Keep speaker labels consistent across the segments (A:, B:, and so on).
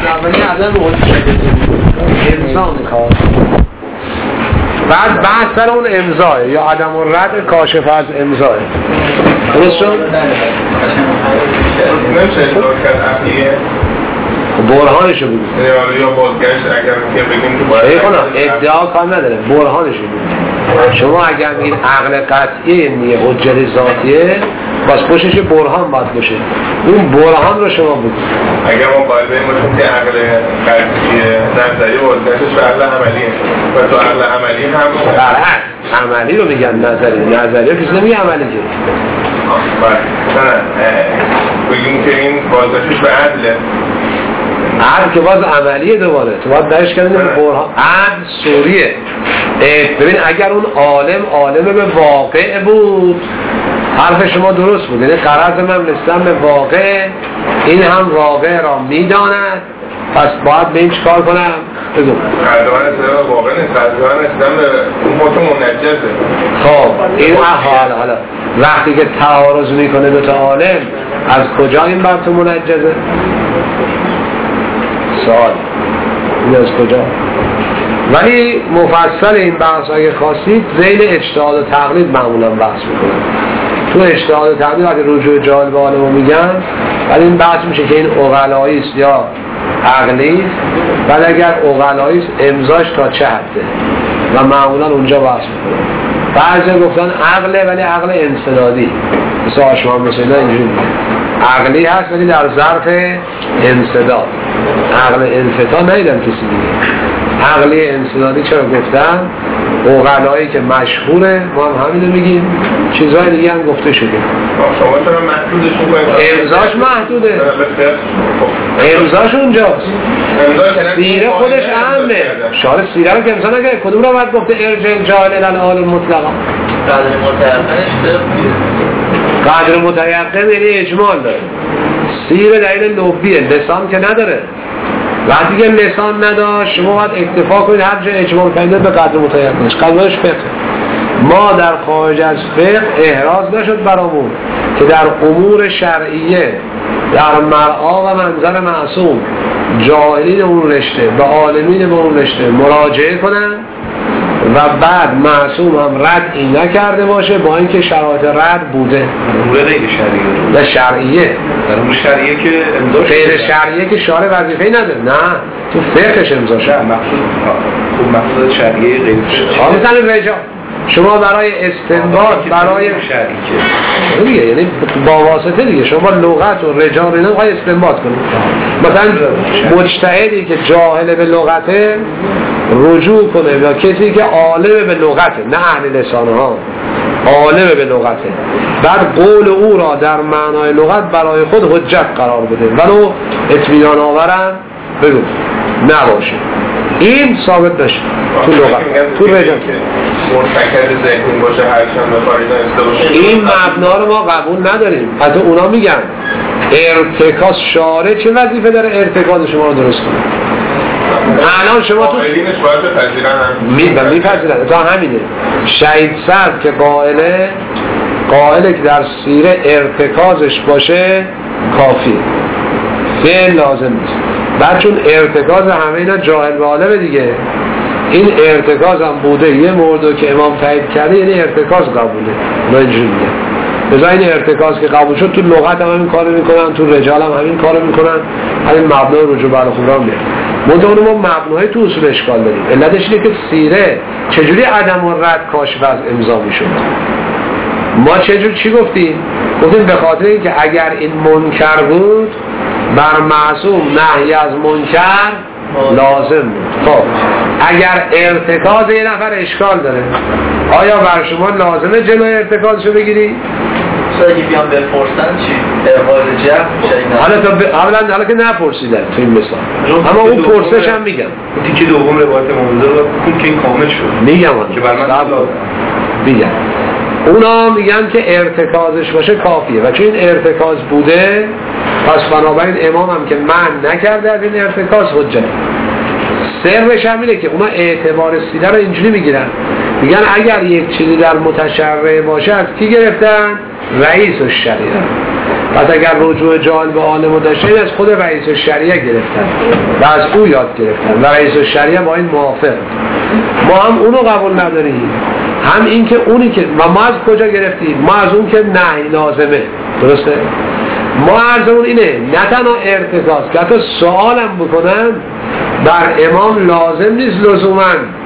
A: اولی عدم امضا میخواد. بعد بحث سر اون امضاه یا عدم الرد کاشف از امضاه. درست شد؟
B: نمیشه ادعا کرد اخیه
A: برهانشو بگید
B: یا بازگشت اگر که بگیم که باید
A: ادعا کار نداره، برهانشو بگید. شما اگر این عقل قطعی نیه حجت ذاتیه باز پشتش برهان باید باشه، اون برهان رو شما بگید.
B: اگر ما باید بگیم باشیم که عقل قطعی نظری بازگشتش به عقل عملیه و تو عقل عملی هم
A: برعکس عملی رو میگن نظری رو کسی نمیگه عملی که
B: بگیم که این بازگشتش به عدله
A: عدل که باز عملیه دوباره تو باید درش کنید برهان عدل سوریه. ببین اگر اون عالم به واقع بود حرف شما درست بود، یعنی قرض من رسیدن به واقع، این هم واقع را میداند، پس باید به این چیکار کنم؟ بگو
B: قرضان رسیدن به واقع نیست، قرضان رسیدن به اون موتو منجزه.
A: خب این حالا وقتی که تعارض میکنه دو تا عالم از کجا این بر تو منجزه؟ سوال این از کجا؟ ولی مفصل این بحث اگه خواستید ذیل اجتهاد و تقلید معمولا بحث میکنن. تو اجتهاد و تقلید اگه رجوع جاهل به عالم رو میگن، ولی این بحث میشه که این عقلایی است یا عقلی است، ولی اگر عقلایی است امضاش تا چه حده و معمولا اونجا بحث میکنن. بعضی گفتن عقله ولی عقل انسدادی، مثل آشمان مثل اینجوری میگن عقلی هست ولی در ظرف انسداد. عقل انفتا نیدن کسی دیگه. عقلی انسدادی چرا گفتن؟ عقلایی که مشهوره، ما هم همینو میگیم، چیزهای دیگه هم گفته شده.
B: شما چرا محدودش میکنید؟
A: امضاش محدوده، امضاش اونجاست. سیره خودش اهمه. شارع سیره رو که امضا نگه کدوم رو باید گفته ارجع جاهل الان مطلقا؟ قدر متیقن یعنی اجمال داره. سیره دلیل لبیه، لسان که نداره. وقتی که لسان نداشت شما باید اکتفا کنید هر جا اجمال کنید به قدر متیقنش. قدرش فقه. ما در خارج از فقه احراز نشد برامون که در امور شرعیه در مرعا و منظر معصوم جاهلین اون رشته به عالمین به اون رشته مراجعه کنن و بعد معصوم هم رد این نکرده باشه با اینکه شرایط رد بوده.
C: امور غیر شرعیه
A: نه شرعیه،
C: در امور شرعیه که امضا شده،
A: غیر شرعیه که شارع وظیفه‌ای نداره، نه تو فقهش امضا شده.
C: مقصود شرعیه غیر
A: شرعیه مثلا رجا شما برای استنباط برای شرعی دیگه، یعنی با واسطه دیگه شما لغت و رجال اینا میخوای استنباط کنید. مثلا مجتهدی که جاهل به لغته رجوع کنه یا کسی که عالم به لغته، نه اهل لسانه ها، عالم به لغته، بعد قول او را در معنای لغت برای خود حجت قرار بده ولو اطمینان آورم بگو نباشه، این ثابت نشه تو لغت تو رجال
B: مرتکب ذهنی باشه هرچند به خارج دانسته باشه.
A: این مبنا رو ما قبول نداریم. حتی اونا میگن ارتکاز شارع چه وظیفه داره ارتکاز شما رو درست کنه. الان شما تو
B: قائلینش باید بپذیرن
A: میپذیرن تا همینه. شهید سرد که قائله که در سیره ارتکازش باشه کافی، فعل لازم نیست. بعد چون ارتکاز همه اینا جاهل به عالمه دیگه، این ارتکاز هم بوده یه موردو که امام تایید کرده، یعنی ارتکاز قبوله. اونا اینجوری میگن بذار این ارتکاز که قبول شد تو لغت هم همین کارو میکنن، تو رجال هم همین کارو میکنن، همین مبنای رجوع به الخبرا میاد. منتها ما مبنای تو اصول اشکال داریم. علتش اینه که سیره چجوری عدم الرد کاشف از امضا میشد. ما چی گفتیم به خاطر اینکه اگر این منکر بود بر معصوم نهی از منکر لازم بود. خب اگر ارتکاز یه نفر اشکال داره، آیا بر شما لازمه جلوی ارتکازشو بگیری؟
D: اگه بیان بپرسن چی؟ ارغاز جمع
A: حالا که نپرسیدن تو این مثال، اما اون پرسش هم میگم
C: تیکه دوم روایت منذر رو که این کامل شد
A: میگم
C: که بر من
A: میگم اونا میگن که ارتکازش باشه کافیه و چون این ارتکاز بوده پس بنابراین امام هم که من نکرده از این ارتکاز حجت. سرش هم اینه که اونا اعتبار سیده رو اینجوری میگیرن، میگن اگر یک چیزی در متشرع باشه از کی گرفتن؟ رئیس الشریعه. پس اگر رجوع جاهل به عالم داشته این از خود رئیس الشریعه گرفتن و از او یاد گرفتن و رئیس الشریعه با این موافق. ما هم اونو قبول نداریم، هم این که اونی که و ما از کجا گرفتیم؟ ما از اون که نهی لازمه. درسته؟ ما عرضمون اینه نه تنها ارتکاز که حتی سوالم بکنن بر امام لازم نیست لزوما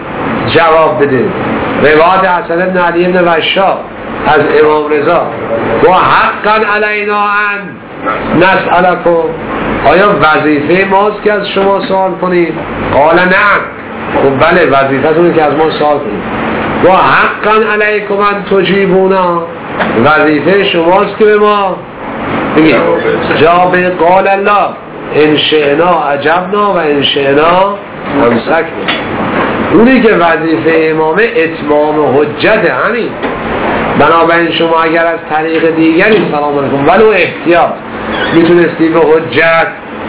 A: جواب بده. روایت حسن بن علی بن وشا از امام رضا و حقا علینا ان نسألکم، آیا وظیفه ماست که از شما سوال کنیم؟ قال نعم. خب بله وظیفتونه که از ما سوال کنیم. و حقا علیکم ان تجیبونا، وظیفه شماست که به ما بگید جا به قال الله ان شئنا عجبنا و ان شئنا امسکنا. اونی که وظیفه امامه اتمام حجت همین. بنابراین شما اگر از طریق دیگری سلام علیکم ولو احتیاط میتونستی به حجت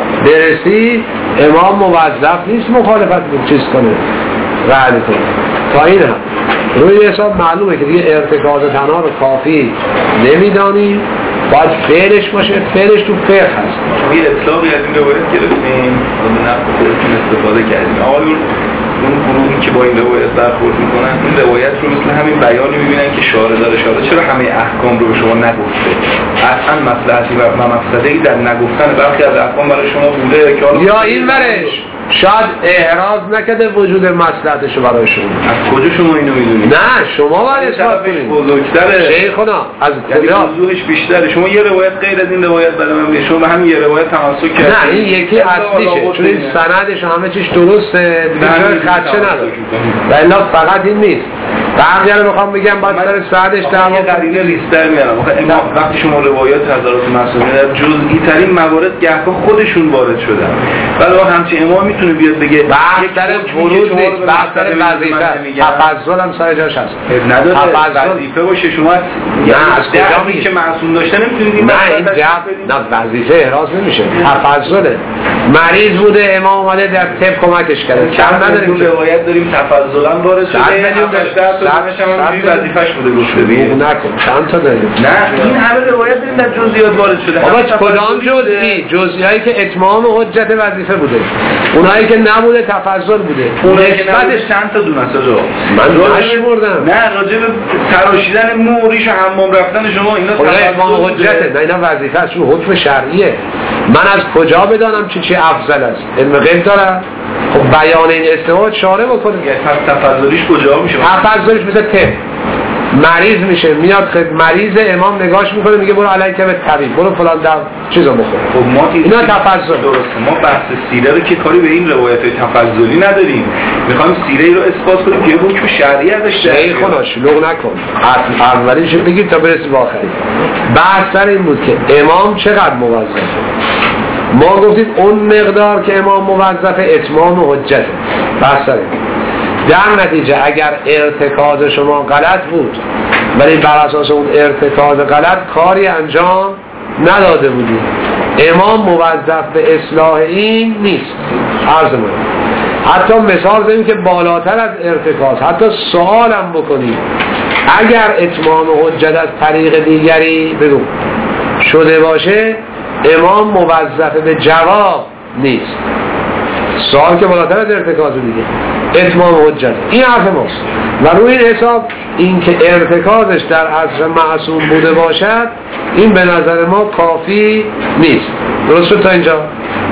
A: برسی، امام موظف نیست مخالفت چیز کنه رد کنه. تا این هم روی حساب معلومه که دیگه ارتکاز تنها رو کافی نمیدانی، باید فعلش باشه. فعلش تو فقه هست.
C: یه اطلاقی از این روایت گرفتیم و نفتون استفاده کردیم. آقایون اون گروهی که با این روایت برخورد میکنن این روایت رو مثل همین بیانی میبینن که شارع داره چرا همه احکام رو به شما نگفته؟ اصلا مصلحتی و مفسده‌ای در نگفتن برخی از احکام برای شما بوده که
A: یا این ورش شاید اعراض نکرده وجود مصلحتش رو برای شما.
C: از کجا شما اینو میدونید؟
A: نه شما باید اثبات کنید.
C: بزرگتره
A: شیخنا از
C: کجا وضوحش بیشتره. شما یه روایت غیر از این روایت برای من بگید، شما همین یه روایت تمسک کردید.
A: نه این یکی اصلیشه، چون این سندش همه چیش درسته، دیگه خدشه نداره. و الا فقط این نیست. بقیه رو میخوام بگم بعد سر سندش دعوا
C: قرینه ریستر میارم. وقتی شما روایات حضرات معصومین در جزئی ترین موارد گهگاه خودشون وارد شدن، ولی همچین امام میتونه بیاد بگه
A: بحثر ورود نیست، بحثر وظیفه. تفضل هم سر جاش هست.
C: نداره وظیفه باشه. شما
A: نه از کجا میگی
C: که معصوم داشته نمیتونید؟
A: نه این نه وظیفه احراز نمیشه، تفضله. مریض بوده امام اومده در طب کمکش کرده، کم نداریم.
C: روایت داریم تفضلا وارد شده. 100 میلیون وظیفه‌اش بوده گفته دیگه.
A: نکن چند تا داریم.
C: نه این همه روایت داریم در جزئیات وارد شده.
A: بابا کدام جزئی؟ جزئیایی که اتمام حجت وظیفه بوده، اونایی که نبوده تفضل بوده.
C: اونایی که نبوده چند تا دونه است آقا؟
A: من نشمردم.
C: نه راجع به تراشیدن مو، ریش و حمام رفتن شما اینا
A: اتمام حجته. نه اینا وظیفه است، حکم شرعیه. من از کجا بدانم چی افضل است؟ علم غیب دارم. خب بیان این استفاده شارع بکنه.
C: پس تفضلیش کجا میشه؟
A: تفضلیش مثل طب. مریض میشه میاد مریض امام نگاش میکنه میگه برو علیکه به طبیب، برو فلان چیزو بخور.
C: خب ما
A: اینا تفضل.
C: درسته. ما بحث سیره رو که کاری به این روایت تفضلی نداریم، میخوایم سیره رو اثبات کنیم که حکم شرعی ازش داره.
A: خدا شلوغ نکن. اولیش بگید تا برسی به آخری. بحث سر این بود که امام چقدر موظفه. ما گفتیم اون مقدار که امام موظفه اتمام حجته. بحث سر در نتیجه اگر ارتکاز شما غلط بود ولی بر اساس اون ارتکاز غلط کاری انجام نداده بودید، امام موظف به اصلاح این نیست. عرض من حتی مثال زدیم که بالاتر از ارتکاز حتی سوالم بکنید اگر اتمام حجت از طریق دیگری بگو شده باشه امام موظف به جواب نیست. سوال که بالاتر از ارتکاز دیگه اتمام حجت. این حرف ماست و روی این حساب این که ارتکازش در عصر معصوم بوده باشد این به نظر ما کافی نیست. درست شد تا اینجا؟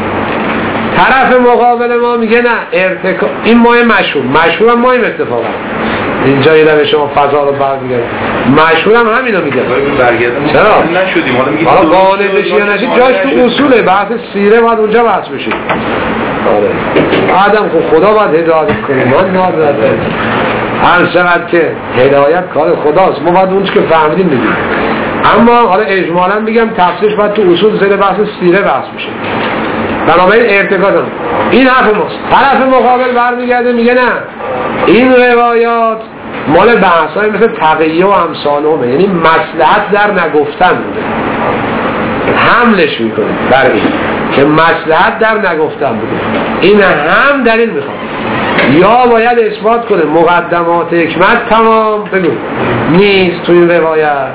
A: طرف مقابل ما میگه نه ارتکاز این ماه مشهور هم ماهیم اتفاقا اینجا یه دفعه شما فضا رو برمیگرد مشهور هم همینو میگه.
C: چرا؟ نشدیم حالا میگید
A: حالا قانع بشی یا نشید جاش تو اصوله. بحث سیره باید اونجا بحث بشه. آره آدم خدا باید هدایت کنه. من نادر هر چقدر که هدایت کار خداست ما باید اونچه که فهمیدیم بگیم. اما حالا اجمالا بگم تفسیرش باید تو اصول زیر بحث سیره بحث بشه. بنابراین ارتکاز این حرف ماست. طرف مقابل برمیگرده میگه نه این روایات مال بحثای مثل تقیه و امثالهمه، یعنی مصلحت در نگفتن بوده. حملش میکنه بر این که مصلحت در نگفتن بوده. این هم دلیل میخواد یا باید اثبات کنه مقدمات حکمت تمام بگو نیست تو این روایت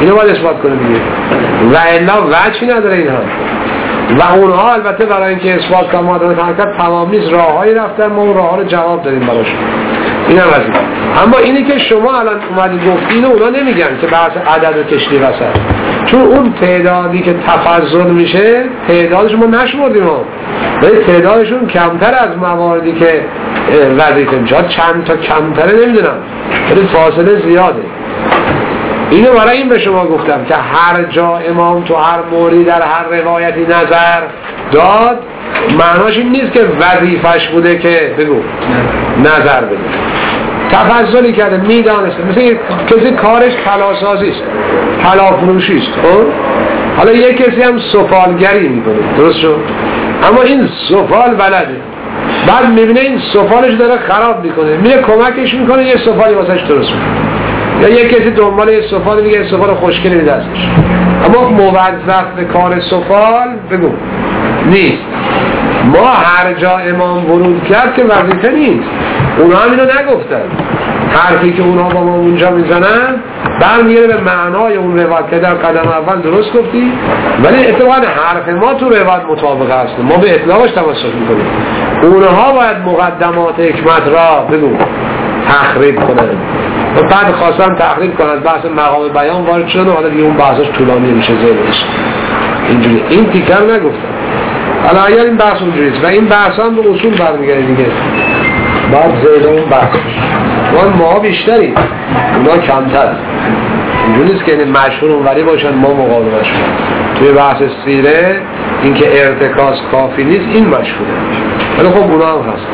A: اینو باید اثبات کنه دیگه و الا وجهی نداره اینها. و اونها البته برای اینکه اثبات کنن معادلات حرکت تمام نیست، راههایی رفتن، ما اون راهها رو جواب دادیم براشون. اینم از این. اما اینی که شما الان اومدید گفتین اونا نمیگن که بحث عدد و کشتی وسط، چون اون تعدادی که تفضل میشه تعدادش ما نشمردیم ها، ولی تعدادشون کمتر از مواردی که وظیفه میشه، چند تا کمتره نمیدونم، ولی فاصله زیاده. اینو برای این به شما گفتم که هر جا امام تو هر موردی در هر روایتی نظر داد معناش این نیست که وظیفش بوده که بگو نظر بده، تفضلی کرده میدانسته، مثل کسی کارش طلاسازی است، طلافروشی است، خب حالا یک کسی هم سفالگری میکنه، درست شد، اما این سفال بلده، بعد میبینه این سفالش داره خراب میکنه، میره کمکش میکنه یه سفالی واسش درست میکنه، یا یک کسی دنبال یه سفال میگه سفال خوشگلی به دستش، اما موظف به کار سفال بگو نیست. ما هر جا امام ورود کرد که وظیفه نیست، اونا هم اینو نگفتن، حرفی که اونا با ما اونجا میزنن برمیگره به معنای اون روایت که در قدم اول درست گفتی، ولی اتفاقا حرف ما تو روایت مطابق هست، ما به اطلاقش تمسک میکنیم، اونها باید مقدمات حکمت را بگو تخریب کنن و بعد خواستن تخریب کنن، بحث مقام بیان وارد شدن و حالا دیگه اون بحثش طولانی میشه زیرش اینجوری، این تیکر نگفتن. حالا اگر این بحث اونجوریست و این بحث هم به اصول برمیگره دیگه، باید زیده اون بحث ما بیشتریم اونا کمتر، اینجوری نیست که مشهور اونوری باشن ما مقابلش کنیم. توی بحث سیره اینکه ارتکاز کافی نیست این مشهوره، ولی خب اونا هم هست.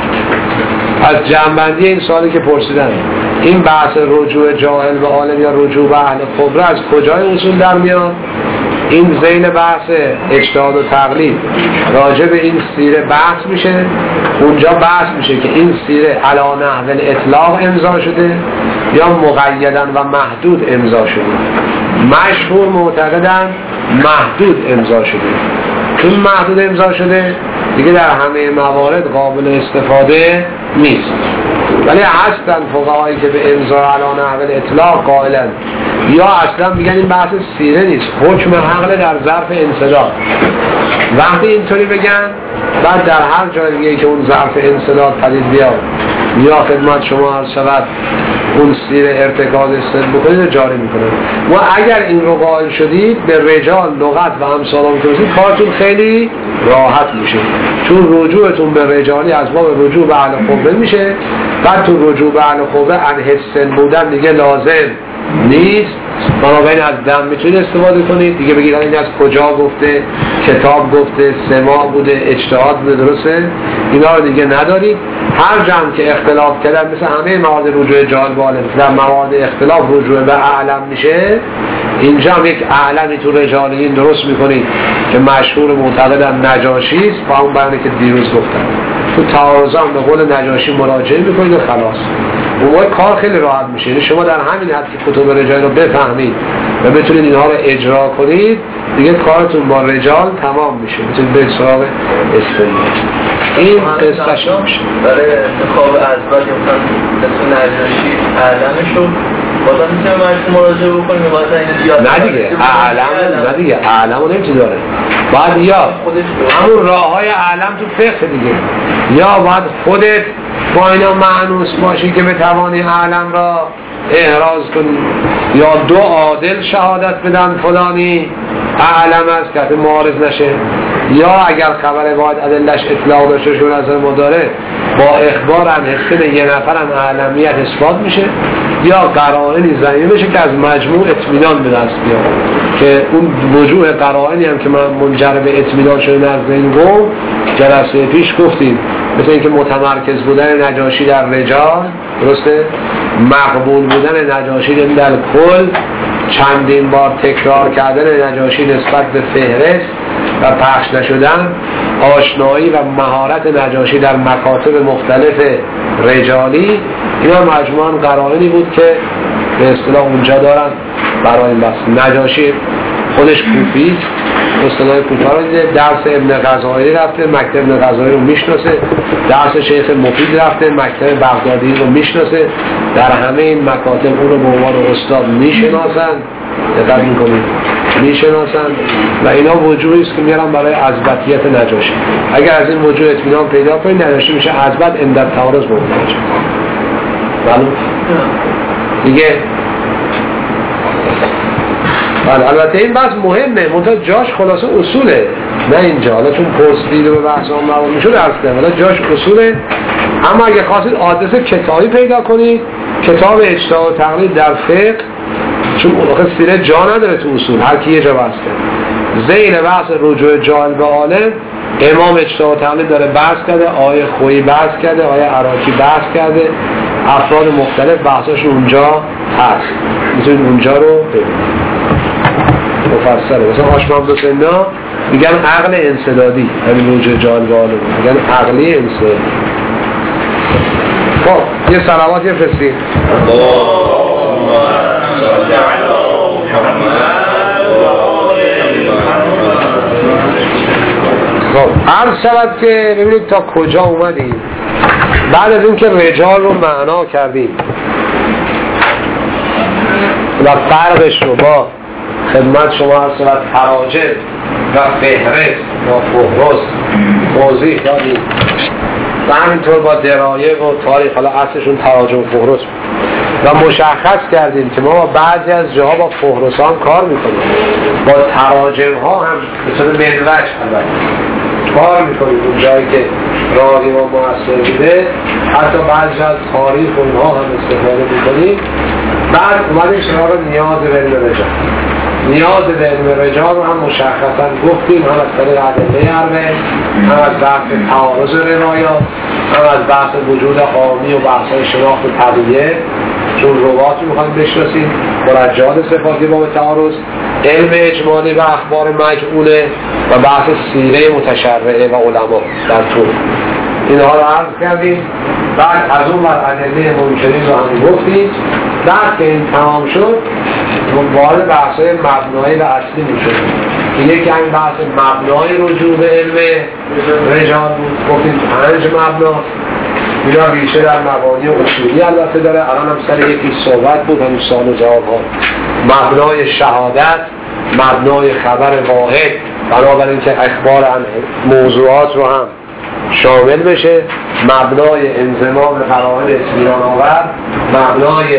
A: از جنبندی این سوالی که پرسیدن، این بحث رجوع جاهل به عالم یا رجوع به اهل خبره از کجای اصول در میاد؟ این ذیل بحث اجتهاد و تقلید راجع به این سیره بحث میشه، اونجا بحث میشه که این سیره علی نحو الاطلاق امضا شده یا مقیدن و محدود امضا شده. مشهور معتقدن محدود امضا شده، چون محدود امضا شده دیگه در همه موارد قابل استفاده نیست، ولی هستن فقهایی که به امضا علی نحو الاطلاق قائلن، یا اصلا میگن این بحث سیره نیست، حکم حقل در ظرف انسداد. وقتی اینطوری بگن بعد در هر جای دیگه که اون ظرف انسداد پدید بیاد یا خدمت شما عرض شود اون سیره ارتکاز استد بکنید و جاری میکنه. و اگر این رو قائل شدید به رجال لغت و امثال هم کنید کارتون خیلی راحت میشه، چون رجوعتون به رجالی از باب رجوع به اهل خبره میشه، بعد تو رجوع به اهل خبره انحس سن بودن دیگه لازم نیست، بنابراین از دم میتونید استفاده کنید دیگه، بگید این از کجا گفته، کتاب گفته، سماع بوده، اجتهاد بوده، درسته، اینا رو دیگه ندارید. هر جمع که اختلاف کردن مثل همه مواد رجوع جهال باله، در مواد اختلاف رجوع به اعلم میشه، اینجا هم یک اعلمی تو رجالیین درست میکنید که مشهور معتقدن نجاشی است، با اون بیانی که دیروز گفتن تو تعارضان به قول نجاشی مراجعه میکنید و خلاص. اون کار خیلی راحت میشه، یعنی شما در همین حد که کتب رجال رو بفهمید و بتونید اینها رو اجرا کنید دیگه کارتون با رجال تمام میشه، میتونید به سراغ استدلال. این قصهش میشه
D: برای انتخاب ازبال مثل نجاشی اعلمشو بازم میتونیم مرشون مراجعه بکنیم، بازم این زیاد
A: نه دیگه اعلم، نه دیگه اعلم رو نمیتونی داره، باید یا همون راه های اعلم تو فقه دیگه، یا باید خودت با اینا معنوس باشی که بتوانی اعلم را احراز کنی، یا دو عادل شهادت بدن فلانی اعلم است که معارض نشه، یا اگر خبر باید ادلش اطلاع داشته شون از ما داره با اخبار هم حسن یه نفر هم اعلمیت اثبات میشه، یا قرائنی ضعیف بشه که از مجموع اطمینان به دست بیاد، که اون وجوه قرائنی هم که من منجر به اطمینان شده نزد این گفت جلسه پیش گفتیم، مثل اینکه متمرکز بودن نجاشی در رجال، درسته، مقبول بودن نجاشی در کل، چندین بار تکرار کردن نجاشی نسبت به فهرست و پخش نشدن، آشنایی و مهارت نجاشی در مکاتب مختلف رجالی، اینا مجموعاً قرائنی بود که به اصطلاح اونجا دارن برای این بحث. نجاشی خودش کوفی است، اصطلاح کوفه رو دیده، درس ابن غزالی رفته، مکتب ابن غزالی رو میشناسه، درس شیخ مفید رفته، مکتب بغدادی رو میشناسه، در همه این مکاتب اون رو به عنوان استاد میشناسن، دقت میکنید میشناسن و اینا وجوهی است که میارن برای عزبتیت نجاشی. اگر از این وجوه اطمینان پیدا کنید نجاشی میشه عزبت اندر تعارض ممتاز. معلوم دیگه. البته این بحث مهمه منتها جاش خلاصه اصوله، نه اینجا حالا چون پرسیدید و بحث هم مربوط میشه درس کنم، حالا جاش اصوله. اما اگه خواستید آدرس کتابی پیدا کنید کتاب اجتهاد و تقلید در فقه، چون اون سیره جا نداره تو اصول، هر کی یه جا بحث کرده. ذیل بحث رجوع جاهل به عالم امام اجتهاد و تقلید داره بحث کرده، آیه خویی بحث کرده، آیه عراقی بحث کرده، افراد مختلف بحثاشون اونجا هست، میتونید اونجا رو ببینید مفصله. مثلا هاشم حسینا میگن عقل انسدادی، همین رجوع جاهل به عالم میگن عقلی انسدادی. خب یه صلوات یه فرستیم. خب عرض شود که ببینید تا کجا اومدیم. بعد از این که رجال رو معنا کردیم و فرقش رو با خدمت شما عرض شود تراجم و فهرست و فهرست توضیح دادیم و همینطور با درایه و تاریخ، حالا اصلشون تراجم و فهرست و مشخص کردیم که ما با بعضی از جاها با فهرست هم کار میکنیم، با تراجم ها هم مثل منوج کار میکنیم، اون جایی که راوی ما مؤثر بوده حتی بعضی از تاریخ اونها هم استفاده میکنیم. بعد اومدیم سراغ نیاز به علم رجال. نیاز به علم رجال رو هم مشخصا گفتیم، هم از طریق ادله اربعه، هم از بحث تعارض روایات، هم از بحث وجود عامی و بحث‌های شناخت طبیعه، چون روایاتی میخوایم بشناسیم، مرجعات صفاتی باب تعارض، علم اجمالی و اخبار مجعوله و بحث سیره متشرعه و علما در طول اینها رو عرض کردیم. بعد از اون بر ادله منکرین رو هم گفتیم. بعد که این تمام شد وارد بحث‌های مبنایی و اصلی میشد. یکی این بحث مبنای رجوع به علم رجال بود، گفتیم 5 مبنا، اینا ریشه در مبانی و اصولی البته داره. الان هم سر یکی صحبت بود، همین سوال و جواب ها. مبنای شهادت، مبنای خبر واحد، بنابراین که اخبار عن موضوعات رو هم شامل بشه، مبنای انضمام قرائن اطمینان آور، مبنای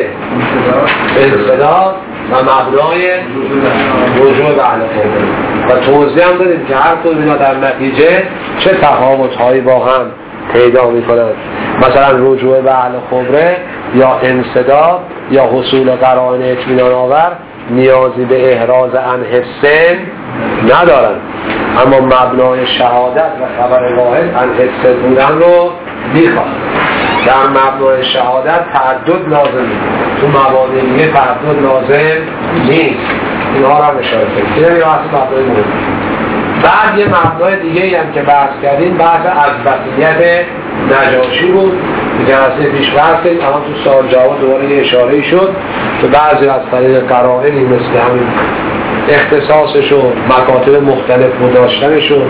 A: انسداد و مبنای رجوع به اهل خبره. و توضیح هم دادیم که هر کدوم اینا در نتیجه چه تفاوت‌هایی با هم پیدا می‌کنند. مثلا رجوع به اهل خبره یا انسداد یا حصول قرائن اطمینان آور نیازی به احراز عن حسن ندارن، اما مبنای شهادت و خبر واحد عن حسن بودن رو میخواد. در مبنای شهادت تعدد لازم نیست، تو مبانی دیگه تعدد لازم نیست. اینها رو هم اشاره کنید. اینه یا اصلا مبنای مهم. بعد یه مبنای دیگه هم که بحث کردیم بحث عزبتیت نجاشی بود که جلسه پیش بحث کردیم. اما تو سوال جواب دوباره یه اشاره‌ای شد که بعضی از طریق قرائنی مثل همین اختصاصش و مکاتب مختلف و داشتنش و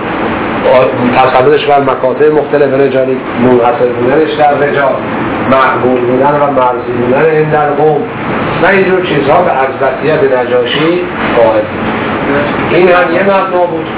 A: تسلطش بر مکاتب مختلف رجالی، منحصر بودنش در رجال، مقبول بودن و مرضی بودن این در قوم و اینجور چیزها به عزبتیت نجاشی قائل بود. این هم یه مبنا بود.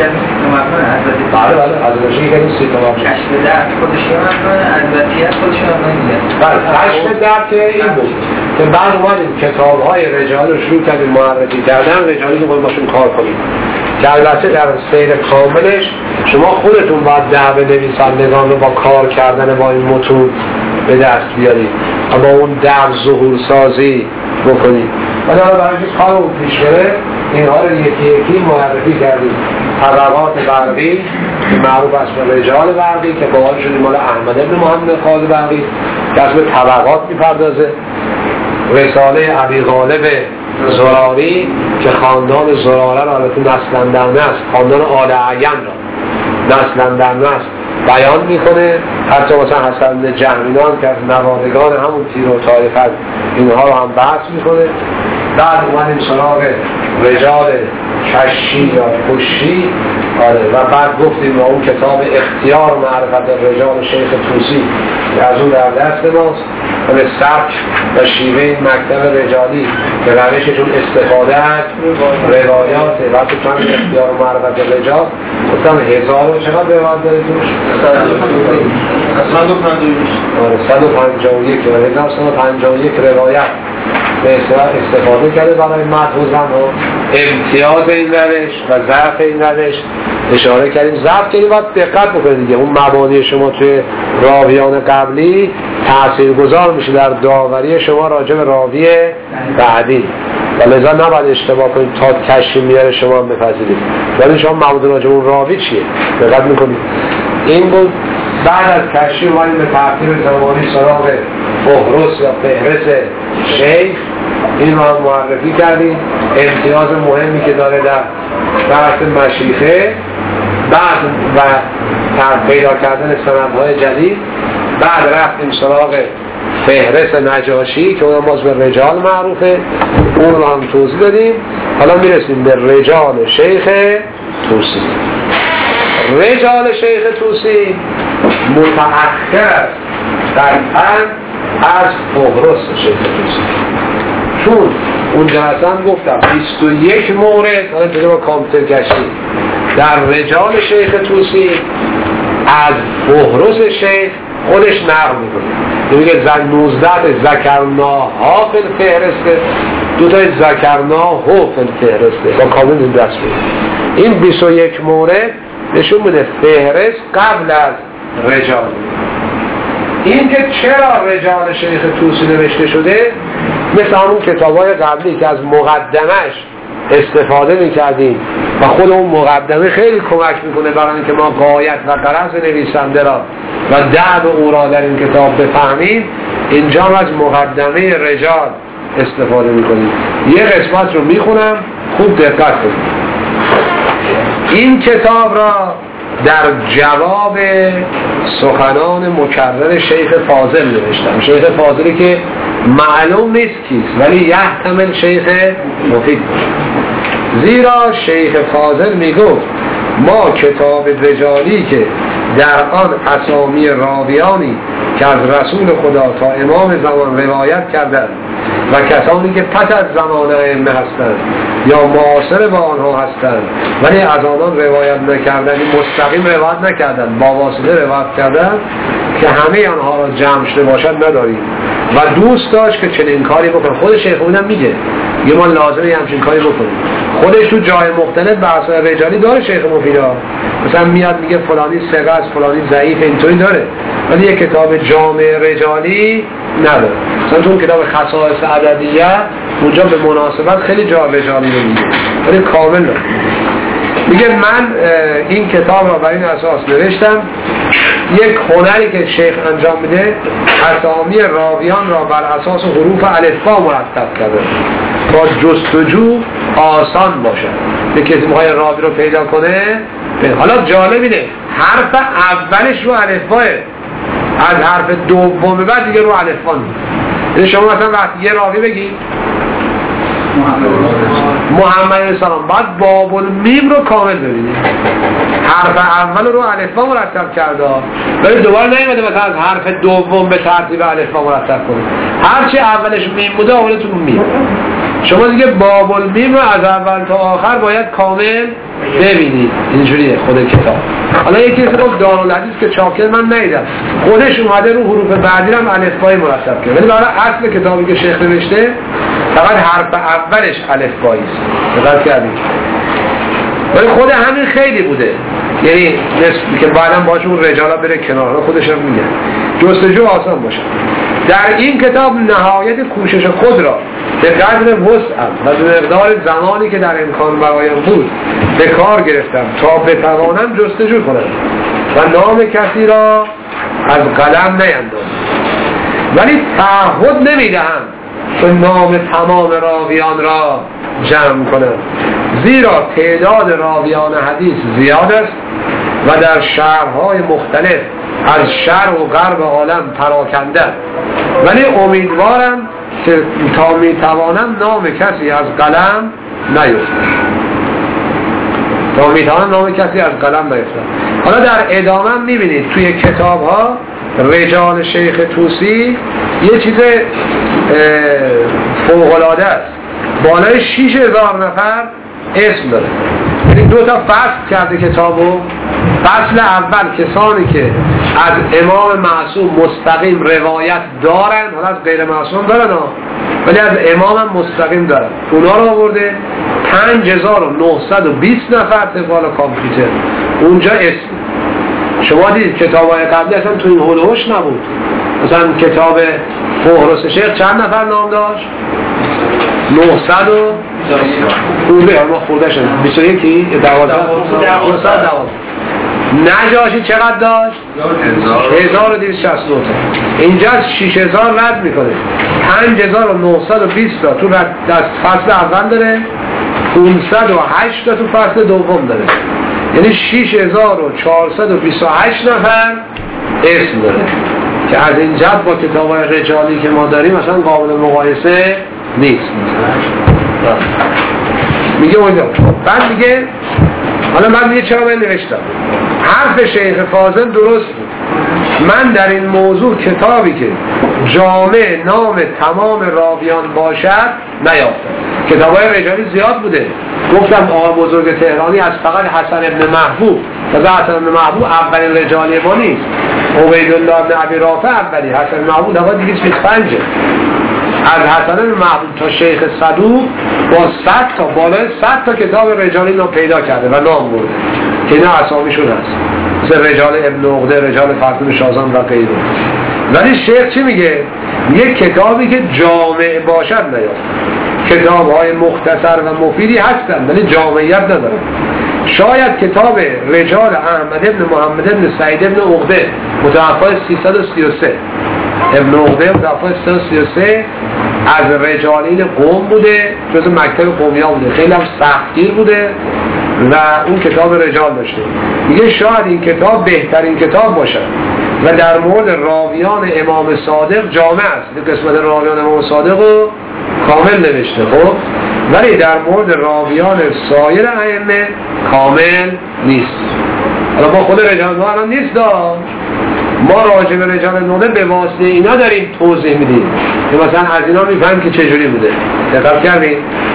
A: بله عزبتیت یکی از سیتا مبنا.
E: کشف درد خودش یه مبنا، عزبتیت خودش مبنا دیگه.
A: بله کشف درد که این بود که بعد اومدیم کتاب‌های رجال رو شروع کردیم معرفی کردن، رجالی که باید باشون کار کنیم که البته در سیر کاملش شما خودتون باید دعوه نویسندگان رو با کار کردن با این متون به دست بیارید و با اون در ظهور سازی بکنید. و در برای کار رو پیش بره اینها رو یکی یکی معرفی کردیم. طبقات برقی که معروف است به رجال برقی که باید شدیم مال احمد ابن محمد خالد برقی که از به طبقات میپردازه. رساله ابی غالب زراری که خاندان زراره را البته نسل در نسل، خاندان آل اعین را نسل در نسل بیان میکنه. حتی مثلا حسن بن جهمینا هم که از نوادگان همون تیر و طایفه اینها رو هم بحث میکنه. بعد اومدیم سراغ رجال کشی یا کشی آره و بعد گفتیم با اون کتاب اختیار معرفت رجال شیخ طوسی که از اون در دست ماست و به سبک و شیوه این مکتب رجالی به روششون استفاده از روایاته و تو چند اختیار و معرفت رجال گفتم 1000 و چقدر روایت داره توش؟ 151 و 1151 روایت به استفاده کرده برای مدح و ذم. امتیاز این روش و ضعف این روش اشاره کردیم. ضعف که این باید دقت بکنید دیگه، اون مبانی شما توی راویان قبلی تاثیرگذار میشه در داوری شما راجع به راوی بعدی و لذا نباید اشتباه کنید تا کشی میاره شما هم بپذیرید. ولی شما مبانی راجع به اون راوی چیه دقت میکنید. این بود بعد از کشی اومدیم به ترتیب زمانی سراغ فهرست یا فهرست شیخ. این رو هم معرفی کردیم، امتیاز مهمی که داره در بحث مشیخه، بعد و پیدا کردن سندهای جدید. بعد رفتیم سراغ فهرست نجاشی که اون باز به رجال معروفه، اون رو هم توضیح دادیم. حالا میرسیم به رجال شیخ طوسی. رجال شیخ طوسی متأخر است قطعاً از فهرست شیخ طوسی، چون اونجا اصلا گفتم 21 مورد حالا دیگه با کامپیوتر گشتیم در رجال شیخ طوسی از فهرست شیخ خودش نقل میکنه. میگه 19 ذکرناها فی الفهرسته، 2 ذکرناهو فی الفهرسته با کامل این دست بود. این 21 مورد نشون بده فهرست قبل از رجال. این که چرا رجال شیخ طوسی نوشته شده، مثل همون کتابای قبلی که از مقدمش استفاده میکردیم و خود اون مقدمه خیلی کمک میکنه برای اینکه ما غایت و غرض نویسنده را و دعو او را در این کتاب بفهمیم. اینجا از مقدمه رجال استفاده میکنیم. یه قسمت رو میخونم، خوب دقت کنید. این کتاب را در جواب سخنان مکرر شیخ فاضل نوشتم. شیخ فاضلی که معلوم نیست کیست ولی یحتمل شیخ مفید. زیرا شیخ فاضل میگفت ما کتاب رجالی که در آن اسامی راویانی که از رسول خدا تا امام زمان روایت کردند و کسانی که پس از زمان ائمه هستند یا معاصر با آنها هستند ولی از آنان روایت نکردند، مستقیم روایت نکردند، با واسطه روایت کردند، که همه آنها را جمع شده باشد نداریم و دوست داشت که چنین کاری بکنه. خود شیخ اونم میگه ما لازمه همچین کاری بکنیم. خودش تو جای مختلف بحث رجالی داره شیخ مفیدا، مثلا میاد میگه فلانی ثقه است، فلانی ضعیف، اینطوری داره، ولی یک کتاب جامع رجالی نداره. مثلا تو کتاب خصائص عددیه اونجا به مناسبت خیلی جا رجالی رو میگه ولی کامل نه. میگه من این کتاب را بر این اساس نوشتم، یک هنری که شیخ انجام میده اسامی راویان را بر اساس حروف الفبا مرتب کرده با جستجو آسان باشه. به کسی میخواد راوی رو پیدا کنه، حالا جالب اینه حرف اولش رو الفباه، از حرف دوم بعد دیگه رو الفبا نیست. شما مثلا وقتی یه راوی بگید محمد علیه السلام بعد باب المیم رو کامل ببینید، حرف اول رو الفبا مرتب کرده ولی دوباره نیومده مثلا از حرف دوم به ترتیب الفبا مرتب کنید، هرچی اولش میم بوده اولتون میم. شما دیگه باب المیم رو از اول تا آخر باید کامل ببینید. اینجوریه خود کتاب. حالا یکی گفت دارالحدیث که چاکر من ندیدم، خودش اومده رو حروف بعدی هم الفبایی مرتب کرده، ولی برای اصل کتابی که شیخ نوشته فقط حرف اولش الفبایی است. دقت کردید؟ ولی خود همین خیلی بوده، یعنی نسبی که بعداً باشون رجالا بره کنار، خودش هم میگه جستجو آسان باشه. در این کتاب نهایت کوشش خود را به قدر وسعم و به مقدار زمانی که در امکان برایم بود به کار گرفتم تا بتوانم جستجو کنم و نام کسی را از قلم نیندازم، ولی تعهد نمیدهم که نام تمام راویان را جمع کنم، زیرا تعداد راویان حدیث زیاد است و در شهرهای مختلف از شرق و غرب عالم پراکنده، ولی امیدوارم که تا میتوانم نام کسی از قلم نیفتد. تا میتوانم نام کسی از قلم نیفتم. حالا در ادامه میبینید توی کتاب ها رجال شیخ طوسی یه چیز فوق‌العاده است، بالای 6000 نفر اسم داره. یعنی 2 تا فصل کرده کتابو. فصل اول کسانی که از امام معصوم مستقیم روایت دارن، حالا از غیر معصوم دارن ولی از امام هم مستقیم دارن، اونا رو آورده. 5920 نفر طبق کامپیوتر اونجا اسم. شما دید کتاب‌های قبلی اصلا تو این هولوش نبود. مثلا کتاب فهرست شیخ چند نفر نام داشت؟ 900 و خوبه ما خورده شد 21 12 نجاشی چقدر داشت؟ 1269. اینجا 6000 رد میکنه. 5920 تا تو دست فصل اول داره، 508 تا تو فصل دوم داره، یعنی 6428 نفر اسم داره که از این جهت با کتاب‌های رجالی که ما داریم مثلا قابل مقایسه نیست. میگه اونجا بعد میگه حالا من میگه چرا من نوشتم حرف شیخ فاضل درست بود. من در این موضوع کتابی که جامع نام تمام راویان باشد نیافتم. کتاب‌های رجالی زیاد بوده. گفتم آقا بزرگ تهرانی از فقط حسن ابن محبوب، تازه حسن ابن محبوب اولین رجالی ما نیست. عبیدالله ابن ابی رافع اولی، حسن ابن محبوب دقیقا 225. از حسن ابن محبوب تا شیخ صدوق با 100 تا بالای 100 تا کتاب رجالی رو پیدا کرده و نام برده که اینا اسامیشون هست، مثل رجال ابن عقده، رجال فرتون شازان و غیره. ولی شیخ چی میگه؟ یک کتابی که جامع باشد نیافت. کتاب‌های مختصر و مفیدی هستند ولی جامعیت ندارن. شاید کتاب رجال احمد ابن محمد ابن سعید ابن عقده متوفی 333، ابن عقده متوفی 333 از رجالین قوم بوده، جز مکتب قومی ها بوده، خیلی هم سختگیر بوده و اون کتاب رجال داشته. میگه شاید این کتاب بهترین کتاب باشد و در مورد راویان امام صادق جامع است. قسمت راویان امام صادق رو کامل نوشته، خب ولی در مورد راویان سایر ائمه کامل نیست. حالا ما خود رجال ما الان نیست ما راجع به رجال نوده به واسطه اینا داریم توضیح میدیم که مثلا از اینا میفهم که چجوری بوده. دقت کردین؟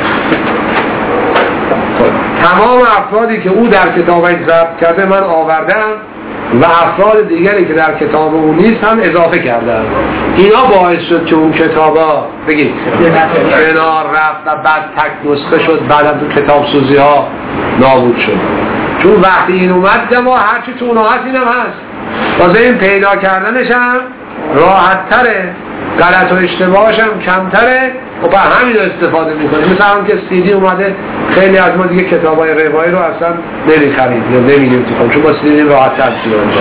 A: تمام افرادی که او در کتابش ضبط کرده من آوردم و افراد دیگری که در کتاب اون نیست هم اضافه کردن. اینا باعث شد که اون کتابا بگید کنار رفت و بعد تک نسخه شد، بعدم تو کتاب سوزی ها نابود شد. چون وقتی این اومد ما هرچی تو اونها هست اینم هست، تازه این پیدا کردنش هم راحت تره، غلط و اشتباهش هم کمتره و با همین استفاده میکنه. مثل هم که CD اومده خیلی از ما دیگه کتابای روایی رو اصلا نمیخرید یا نمیگیم چون با CD راحت تر چیزا انجام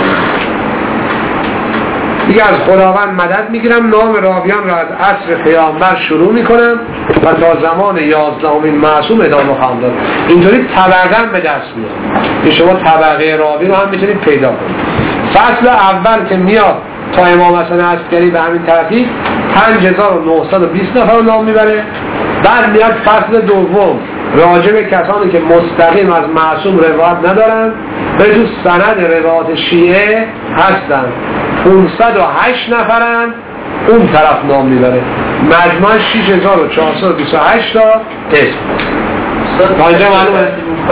A: دیگه. از خداوند مدد میگیرم، نام راویان را از عصر پیامبر شروع میکنم و تا زمان 11مین معصوم ادامه خواهم داد. اینطوری طبقه به دست میاد. این شما طبقه راوی رو هم میتونید پیدا کنید. فصل اول که میاد تا امام حسن عسکری به همین ترتیب 5920 نفر نام میبره. بعد میاد فصل دوم راجع به کسانی که مستقیم از معصوم روایت ندارن به جز سند روایت شیعه هستن، 508 نفرن اون طرف نام میبره. مجموع 6428 تا اسم. تا اینجا معلومه؟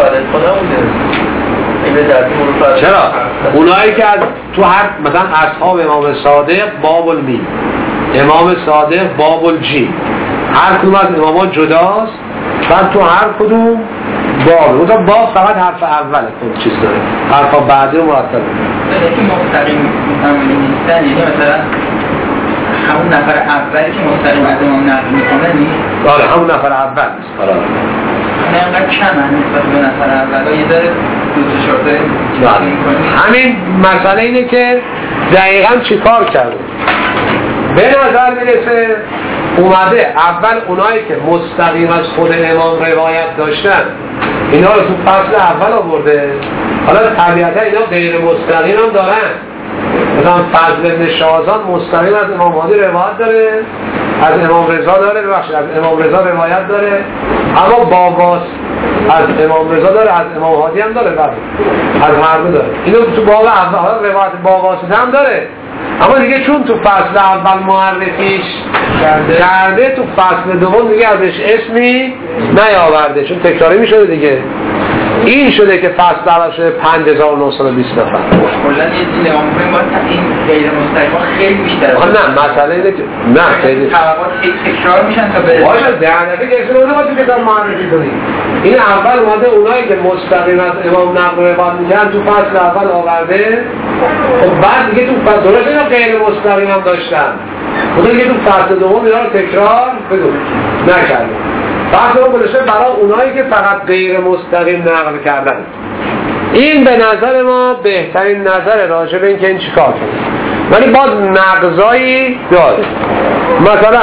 A: چرا؟ اونایی که از تو هر مثلا اصحاب امام صادق باب المیم، امام صادق باب الجیم، هر کدوم از امامان جداست، بعد تو هر کدوم باب فقط حرف اوله خود چیز داره، حرفا بعدی رو مرتب
E: که مستقیم نیستن، یعنی مثلا همون نفر اولی که مستقیم از امام نقل میکنه نیست؟
A: آره همون نفر اول نیست. آره
E: اینقدر کم هم نسبت به نفر اول یه داره دو شرطه
A: همین مسئله اینه که دقیقا چی کار کرده. به نظر میرسه اومده اول اونایی که مستقیم از خود امام روایت داشتن اینا رو تو فصل اول آورده. حالا طبیعتا اینا غیر مستقیم هم دارن، مثلا فضل بن شازان مستقیم از امام هادی روایت داره، از امام رضا داره، ببخشید از امام رضا روایت داره، اما با از امام رضا داره، از امام هادی هم داره، بعد از هر دو داره. اینو تو باب اول روایت با واسطه هم داره، اما دیگه چون تو فصل اول معرفیش کرده تو فصل دوم دیگه ازش اسمی نیاورده، چون تکراری میشده دیگه. این شده که فصل اول شده 5920 نفر.
E: کلا یه چیزی نگاه می‌کنیم باید این غیر مستقیما خیلی بیشتره.
A: نه مسئله اینه که نه خیلی
E: طبقات تکرار میشن تا به
A: باشه دهنه که اسم اونو باید کتاب معرفی کنی. این اول اومده اونایی که مستقیم از امام نقل روایت میگن تو فصل اول آورده، خب بعد دیگه تو فصل درست اینا غیر مستقیم هم داشتن، اون دیگه تو فصل دوم اینا رو تکرار بگو نکردن. فصل دوم گذاشته برای اونایی که فقط غیر مستقیم نقل کردن. این به نظر ما بهترین نظر راجع به این که این چیکار کنه، ولی باز نقضایی داره. مثلا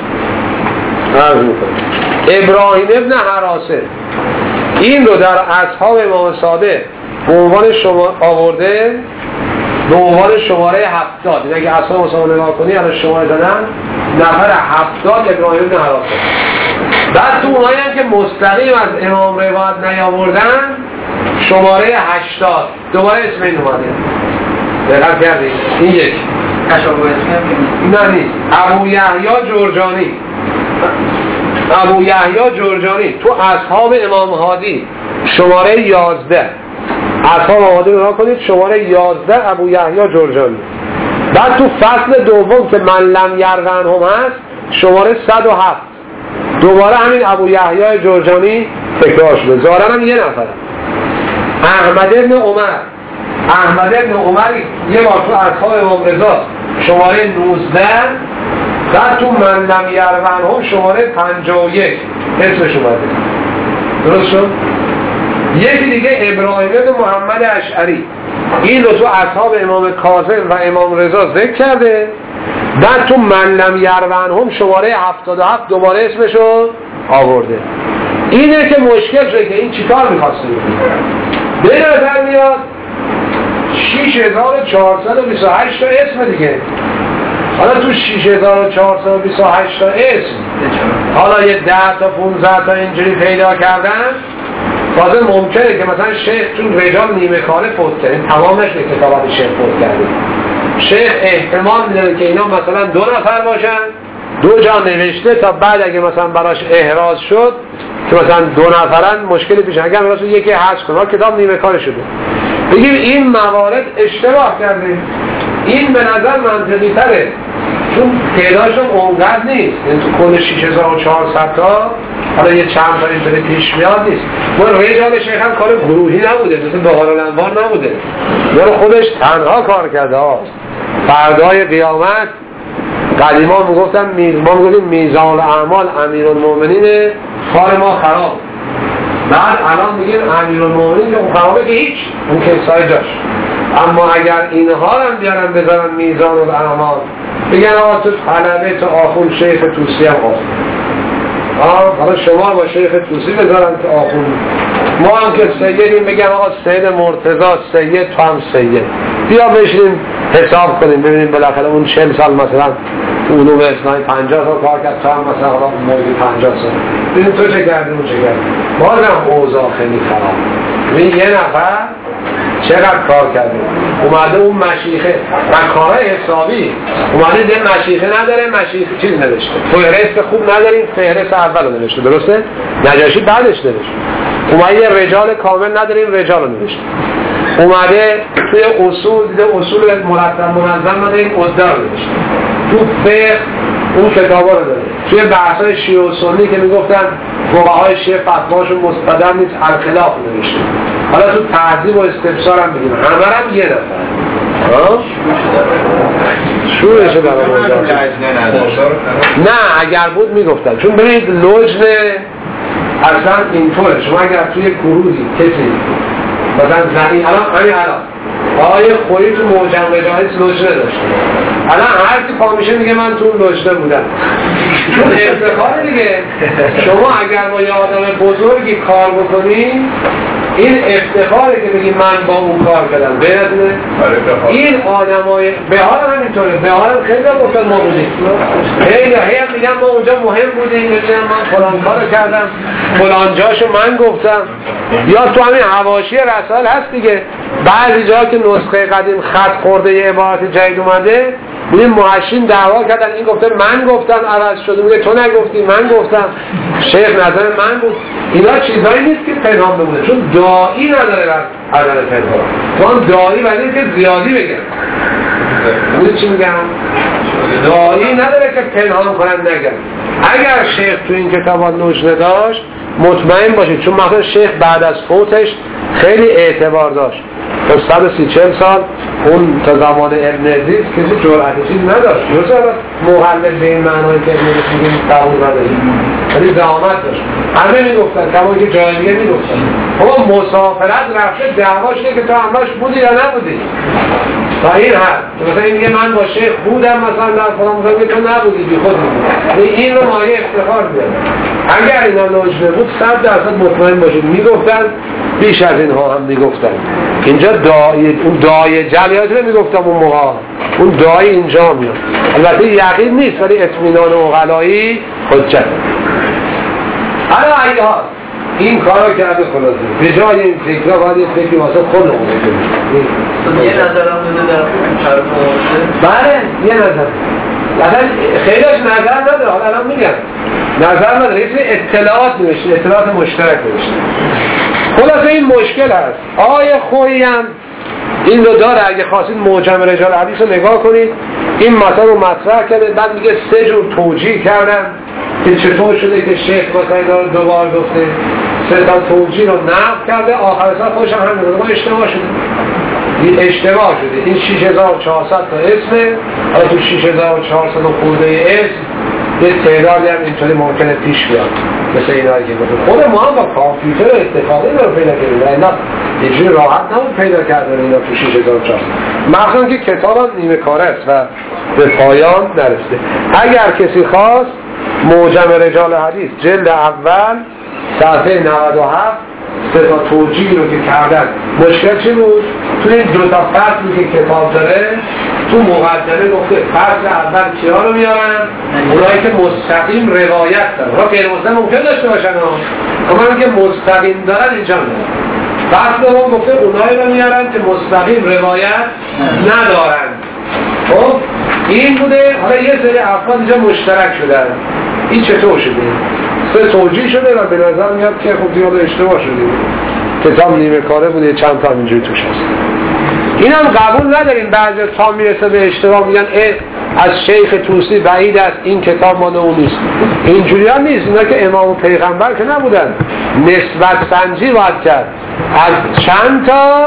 A: عرض میکنم ابراهیم ابن حراسه این رو در اصحاب امام صادق به عنوان شما آورده، به عنوان شماره 70. این اگه اصحاب امام نگاه کنی الان شماره دادن نفر 70 ابراهیم ابن حراسه. بعد تو اونایی هم که مستقیم از امام روایت نیاوردن شماره 80 دوباره اسم این اومده. دقت کردید؟ این یک
E: تشابه اسمی هم
A: نه نیست. ابو یحیی جرجانی، ابو یحیی جرجانی تو اصحاب امام هادی شماره 11. اصحاب امام هادی رو کنید شماره 11 ابو یحیی جرجانی. بعد تو فصل دوم که من لم یرونهم هست شماره 107 دوباره همین ابو یحیی جرجانی تکرار شده. ظاهرا هم یه نفر احمد ابن عمر، احمد ابن عمر یه بار تو اصحاب امام رضا شماره 19. بعد تو من لم یرونهم شماره 51 اسمش اومده. درست شد؟ یکی دیگه ابراهیم ابن محمد اشعری این رو تو اصحاب امام کاظم و امام رضا ذکر کرده. بعد تو من لم یرونهم شماره 77 دوباره اسمشو آورده. اینه که مشکل شده که این چیکار میخواسته به نظر میاد 6428 تا اسم دیگه. حالا تو 6428 تا اسم حالا یه 10 تا 15 تا اینجوری پیدا کردن، تازه ممکنه که مثلا شیخ چون رجال نیمه کاره فوت کرده، تمامش به کتابات شیخ فوت کرده، شیخ احتمال میده که اینا مثلا 2 نفر باشن، 2 جا نوشته تا بعد اگه مثلا براش احراز شد که مثلا 2 نفرن مشکلی پیش اگر مثلا یکی حذف کنه کتاب نیمه کاره شده. بگیم این موارد اشتباه کرده. این به نظر منطقی تره چون تعدادشون اونقدر نیست، یعنی تو کل 6400 تا حالا یه چند تا این پیش میاد نیست. ما رجال شیخ هم کار گروهی نبوده، مثل بهارالانوار نبوده، ما خودش تنها کار کرده ها. فردای قیامت قدیما میگفتن ما میگفتیم میزان الاعمال امیرالمومنین کار ما خراب. بعد الان میگیم امیرالمومنین که اون خرابه که هیچ، اون که سای جاش. اما اگر اینها هم بیارن بذارن میزان الاعمال بگن آقا تو طلبه تو آخون شیخ توسی هم آخون، حالا شما با شیخ توسی بذارن که آخون، ما هم که سیدیم بگن آقا سید مرتضی سید تو هم سید، بیا بشینیم حساب کنیم ببینیم بالاخره اون 40 سال مثلا تو علوم اسلامی 50 سال کار کرد، تو هم مثلا حالا موضوع 50 سال ببینیم تو چه کردی اون چه کردی. بازم اوضاع خیلی خراب. ببین یه نفر چقدر کار کرده، اومده اون مشیخه و کارهای حسابی اومده ده مشیخه نداره، مشیخه چیز نوشته، فهرست خوب نداریم، فهرست اول رو نوشته، درسته؟ نجاشی بعدش نوشته. اومده رجال کامل نداریم، رجال رو نوشته. اومده توی اصول دیده اصول مرتب منظم نداریم، اصدار رو نوشته. تو فقه اون کتابا رو داره. توی بحث‌های شیعه و سنی که میگفتن فقهای شیعه فتواشون مستدل نیست، الخلاف نوشته. حالا تو تعذیب و استفسار هم بگیم همه هم یه نفر شورشه برای موضوع نه اگر بود میگفتن، چون ببینید لجن اصلا اینطوره. شما اگر توی کروزی کسی مثلا زنی الان آقای خوری تو موجم رجاهیت لجنه داشته، الان هر کی پا میشه میگه من تو اون لجنه بودم، چون افتخاره دیگه. شما اگر با یه آدم بزرگی کار بکنی این افتخاره که بگی من با اون کار کردم بینتونه. این آدمای بهار هم اینطوره، بهار هم خیلی هم گفتن ما بودیم، خیلی هم میگن ما اونجا مهم بودیم، من فلان کارو کردم، فلان جاشو من گفتم. یا تو همین حواشی رسائل هست دیگه، بعضی جا که نسخه قدیم خط خورده یه عبارت جدید اومده، این محشین دعوا کردن، این گفته من گفتم عوض شده، میگه تو نگفتی من گفتم، شیخ نظر من بود. اینا چیزایی نیست که پنهان بمونه، چون داعی نداره بر عدم پنهان. تو هم داعی ولی که زیادی بگن. میدونی چی میگم؟ داعی نداره که پنهان کنن نگن. اگر شیخ تو این کتابات نوشته داشت مطمئن باشید، چون مثلا شیخ بعد از فوتش خیلی اعتبار داشت. تا 130-40 سال اون تا زمان ابن عزیز کسی جرأت چیز نداشت. درسته محلل به این معنای که ابن عزیز میگیم قبول نداریم، ولی زحمت داشت. همه میگفتن، کما که جای دیگه میگفتن بابا مسافرت رفته دعواش اینه که تو همراهش بودی یا نبودی. تا این حد مثلا این میگه من با شیخ بودم مثلا در فلان موقع، تو نبودی بی خود بودی. این رو مایه افتخار بیاد. اگر اینا نوشته بود 100% مطمئن باشید میگفتن، بیش از اینها هم میگفتن. اینجا اون داعی جلیات رو میگفتم اون موقع، اون داعی اینجا میاد. البته یقین نیست ولی اطمینان عقلایی حجت. حالا ایها این کارو کرده خلاصه به جای این فکرها باید یه فکری واسه خودمون بکنیم.
D: یه نظرم بده در طرف مورد.
A: بله یه نظر. مثلا خیلیش نظر نداره، حالا الان میگم نظر نداره، یه اطلاعات نوشته، اطلاعات مشترک نوشته. خلاصه این مشکل هست. آیه خویی هم این رو داره، اگه خواستید معجم رجال حدیث رو نگاه کنید، این مثلا رو مطرح کرده، بعد میگه 3 جور توجیه کردن که چطور شده که شیخ مثلا اینا رو دوبار گفته، 3 تا توجیه رو نقل کرده، آخر سال خوش هم میگه ما اشتباه شده. این اشتباه شده، این 6400 تا اسمه، حالا تو 6400 خورده اسم یه تعدادی هم اینطوری ممکنه پیش بیاد، مثل اینایی که گفتم. خود ما هم با کامپیوتر استفاده اینا رو پیدا کردیم، اینا یه جوری راحت نبود پیدا کردن اینا تو 6400. مخصوصا که کتاب هم نیمه کاره است و به پایان نرسیده. اگر کسی خواست معجم رجال حدیث جلد اول صفحه 97 3 تا توجیه رو که کردن. مشکل چی بود؟ تو این 2 تا فصلی که کتاب داره، تو مقدمه گفته فصل اول کیا رو میارن؟ اونایی که مستقیم روایت دارن. را غیر مستقیم ممکن داشته باشن، اما که مستقیم دارن اینجا میارن. فصل دوم گفته اونایی رو میارن که مستقیم روایت ندارن. خب این بوده. حالا یه سری افراد اینجا مشترک شدن. این چطور شده؟ 3 توجیه شده و به نظر میاد که خب دیگه اشتباه شده. کتاب نیمه کاره بوده، چند تا اینجوری توش هست. این هم قبول نداریم. بعضی تا میرسه به اشتباه میگن از شیخ طوسی بعید است، این کتاب مال اون نیست. اینجوری هم نیست. اینا که امام و پیغمبر که نبودن، نسبت سنجی باید کرد از چند تا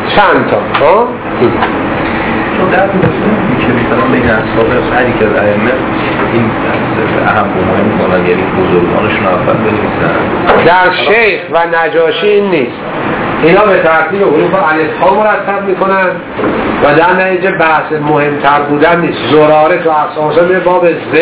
C: چون در که مثلا بین اصحاب هری که ائمه این اهم و مهم کنن، یعنی بزرگانشون اول بنویسن.
A: در شیخ و نجاشی این نیست. اینا به ترتیب حروف الف‌ها مرتب میکنن و در نتیجه بحث مهمتر بودن نیست. زراره تو اقسام میره باب ز،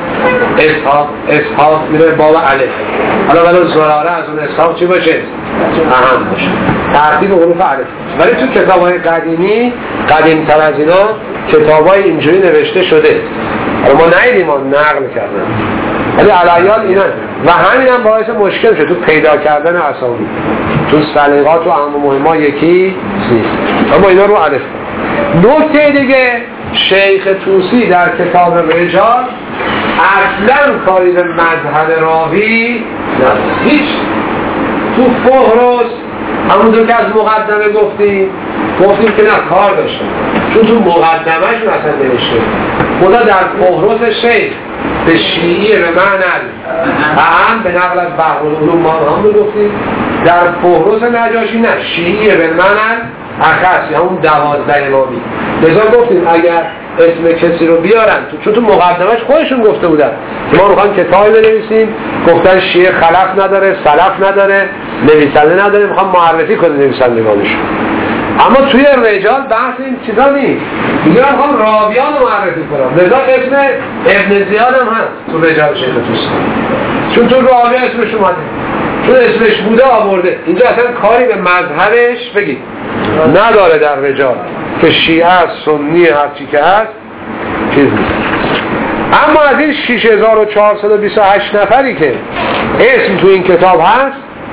A: اسحاق میره باب الف. حالا ولی زراره از اون اسحاق چی باشه؟ اهم باشه. ترتیب حروف الف. ولی تو کتاب‌های قدیم‌تر از اینا کتاب‌های اینجوری نوشته شده. حالا ما ندیدیم، ما نقل کردن. ولی علیال اینا و همین هم باعث مشکل شد تو پیدا کردن اسامی. تو سلیقات و اهم مهم‌ها یکی نیست. اما اینا رو الف. نکته دیگه، شیخ طوسی در کتاب رجال اصلا کاری به مذهب راوی نداره. هیچ. تو فهرست همونطور که از مقدمه گفتیم که نه کار داشتن، چون تو مقدمهش مثلا نوشته خدا در فهرست شیخ به شیعی به معنی هم به نقل از بحرالعلوم ما هم گفتیم، در فهرست نجاشی نه، شیعی به معنی اخصی همون 12 امامی. لذا گفتیم اگر اسم کسی رو بیارن چون تو مقدمش خودشون گفته بودن ما میخوایم کتابی بنویسیم، گفتن شیعه خلف نداره، سلف نداره، نویسنده نداره، میخوام معرفی کنه نویسندگانشون. اما توی رجال بحث این چیزا نیست، میگه من میخوام راویان رو معرفی کنم. لذا اسم ابن زیاد هم هست تو رجال شیخ طوسی، چون تو راوی اسمش اومده، چون اسمش بوده آورده. اینجا اصلا کاری به مذهبش بگید نداره در رجال که شیعه است، سنی، هرچی که هست چیز نیست. اما از این 6428 نفری که اسم تو این کتاب هست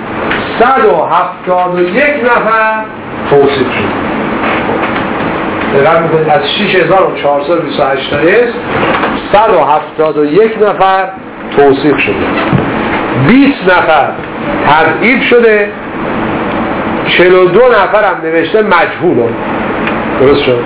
A: 171 نفر توصیف شد. دقیق میکنید از 6428 تا اسم 171 نفر توصیف شده، 20 نفر تضعیف شده، 42 نفر هم نوشته مجهول. درست شد.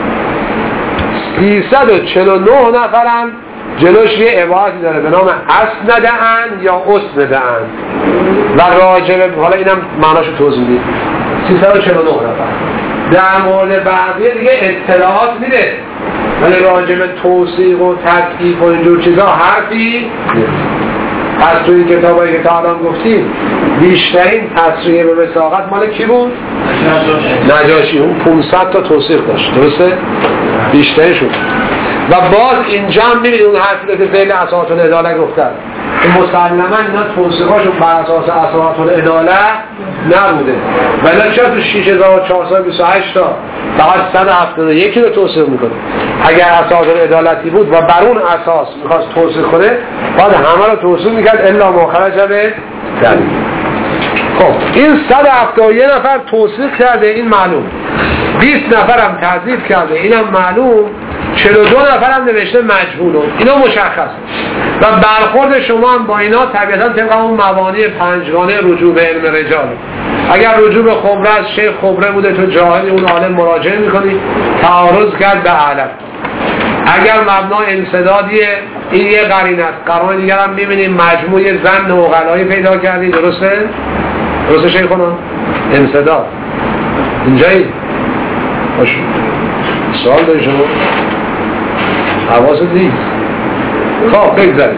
A: 349 نفر هم جلوش یه عبارتی داره به نام اسنده‌اند یا اسنده‌اند و راجب، حالا اینم معناشو توضیح میدیم. 349 نفر در مورد بقیه دیگه اطلاعات میده، ولی راجب توثیق و تضعیف و اینجور چیزا حرفی نیست. پس تو این کتابایی که تا الان گفتیم بیشترین تصریح به وثاقت مال کی بود؟ نجاشی. اون 500 تا توثیق داشت. درسته؟ بیشتری شد. و باز اینجا هم میبینید اون حرفی که ذیل اساطیر العداله گفتن که مسلما اینا توثیقاشون بر اساس اساطیر العداله نبوده، ولی چرا تو 6428 تا فقط 171 رو توثیق میکنه؟ اگر اساطیر عدالتی بود و بر اون اساس میخواست توثیق کنه باید همه رو توثیق میکرد الا ما خرج به دلیل. خب این 171 نفر توثیق کرده، این معلوم. 20 نفر هم تضعیف کرده، اینم معلوم. 42 نفر هم نوشته مجهول. اینا مشخصه و برخورد شما هم با اینا طبیعتا طبق اون مبانی پنجگانه رجوع به علم رجال. اگر رجوع به خبره از شیخ خبره بوده تو جاهل اون عالم مراجعه میکنی، تعارض کرد به علم. اگر مبنا انسدادیه این یه قرینه است. قرائن دیگر هم میبینیم مجموع ظن و غلایی پیدا کردی. درسته؟ درسته شیخونا؟ انسداد اینجایی باشه. سوال داری شما؟ حواست نیست. خب بگذاریم.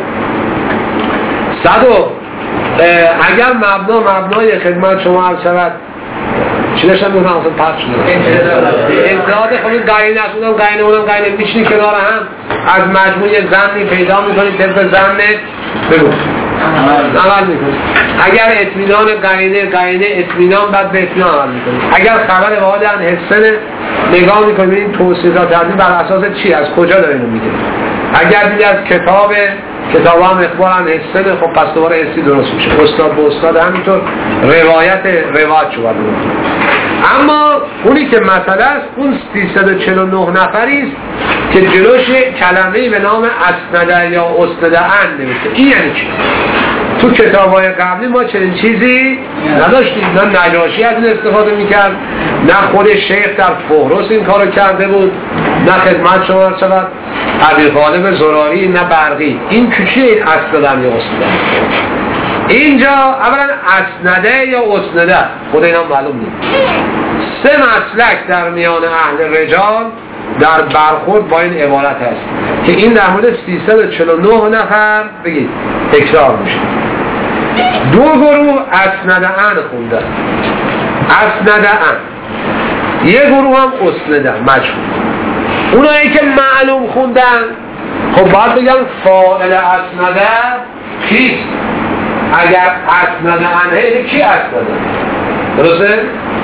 A: اگر مبنای خدمت شما عرض شود چی داشتم میگم اصلا پس شده انتحاد خب این قرینه است، اونم قرینه اونم قرینه میشنی کنار هم از مجموعه زنی پیدا میکنید طبق زنت بگو عمل میکنید. اگر اطمینان قرینه اطمینان بعد به اطمینان عمل میکنید. اگر خبر واحد ان حسن نگاه میکنید این توصیفات تردید بر اساس چی، از کجا داره اینو میگه. اگر دیگه از کتاب هم اخبارن حسن، خب پس دوباره حسی درست میشه. استاد به استاد همینطور روایت شو باید. اما اونی که مسئله است اون 349 نفری است که جلوش کلمه‌ای به نام اسنده یا اسنده‌اند نوشته. این یعنی چی؟ تو کتاب‌های قبلی ما چنین چیزی نداشتیم. نه نجاشی از این استفاده میکرد، نه خود شیخ در فهرست این کارو کرده بود، نه خدمت شما شود ابی غالب زراری، نه برقی. این چیه این اسنده یا اسنده؟ اینجا اولا اسنده یا اسنده خود اینا معلوم نیست. سه مسلک در میان اهل رجال در برخورد با این عبارت هست که این در مورد 349 نفر بگید تکرار میشه. دو گروه اسنده‌اند خوندن، اسنده‌اند. یه گروه هم اسنده‌اند مجهول. اونایی که معلوم خوندن خب باید بگن فاعل اسنده کیست؟ اگر اسنده‌اند یعنی کی اسنده؟ درسته؟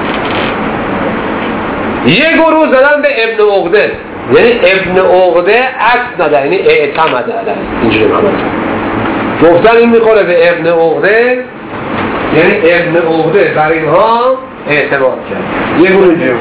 A: یه گروه زدن به ابن عقده، یعنی ابن عقده اسنده یعنی اعتمده علیه. اینجوری معنی گفتن این میخوره به ابن عقده، یعنی ابن عقده بر اینها اعتماد کرد. یه گروه اینجوری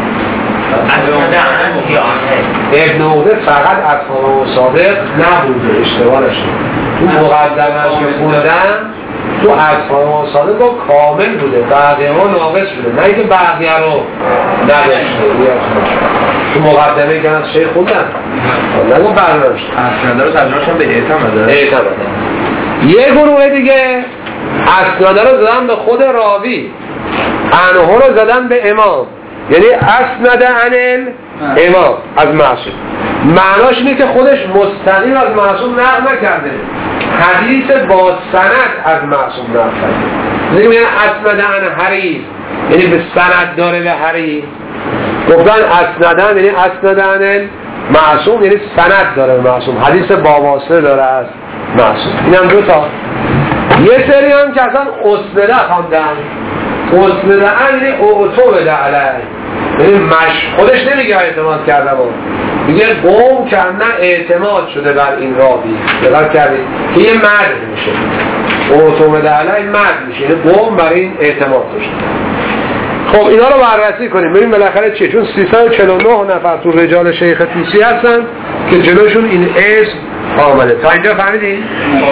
A: ابن عقده فقط اصحاب صادق نبوده، اشتباه نشه. تو مقدمه‌اش که خوندن تو اصحاب صادق با کامل بوده، بقیه ها ناقص بوده، نه اینکه بقیه رو نداشته. تو مقدمه که از شیخ خوندن نگو برداشت
C: اسناده رو ترجمه‌شون به اعتماده.
A: یه گروه دیگه اسناده رو زدن به خود راوی، انها رو زدن به امام، یعنی اسنده عن امام از معصوم. معناش اینه که خودش مستقیم از معصوم نقل نکرده، حدیث با سند از معصوم نقل کرده. میگن اسنده عن حریز یعنی به سند داره به حریز. گفتن اسندن یعنی اسنده عن معصوم یعنی سند داره به معصوم، حدیث با واسطه داره از معصوم. اینم دو تا. یه سری هم که اصلا اسنده خواندن. اسنده یعنی اعتمد علیه، یعنی خودش نمیگه اعتماد کرده با، میگه قوم کردن اعتماد شده بر این راوی. دقت کردید که یه مرد میشه، اعتمد علیه مرد میشه، یعنی قوم بر این اعتماد داشته. خب اینا رو بررسی کنیم ببین بالاخره چیه، چون 349 نفر تو رجال شیخ طوسی هستن که جلوشون این اسم آمده. تا اینجا فهمیدین؟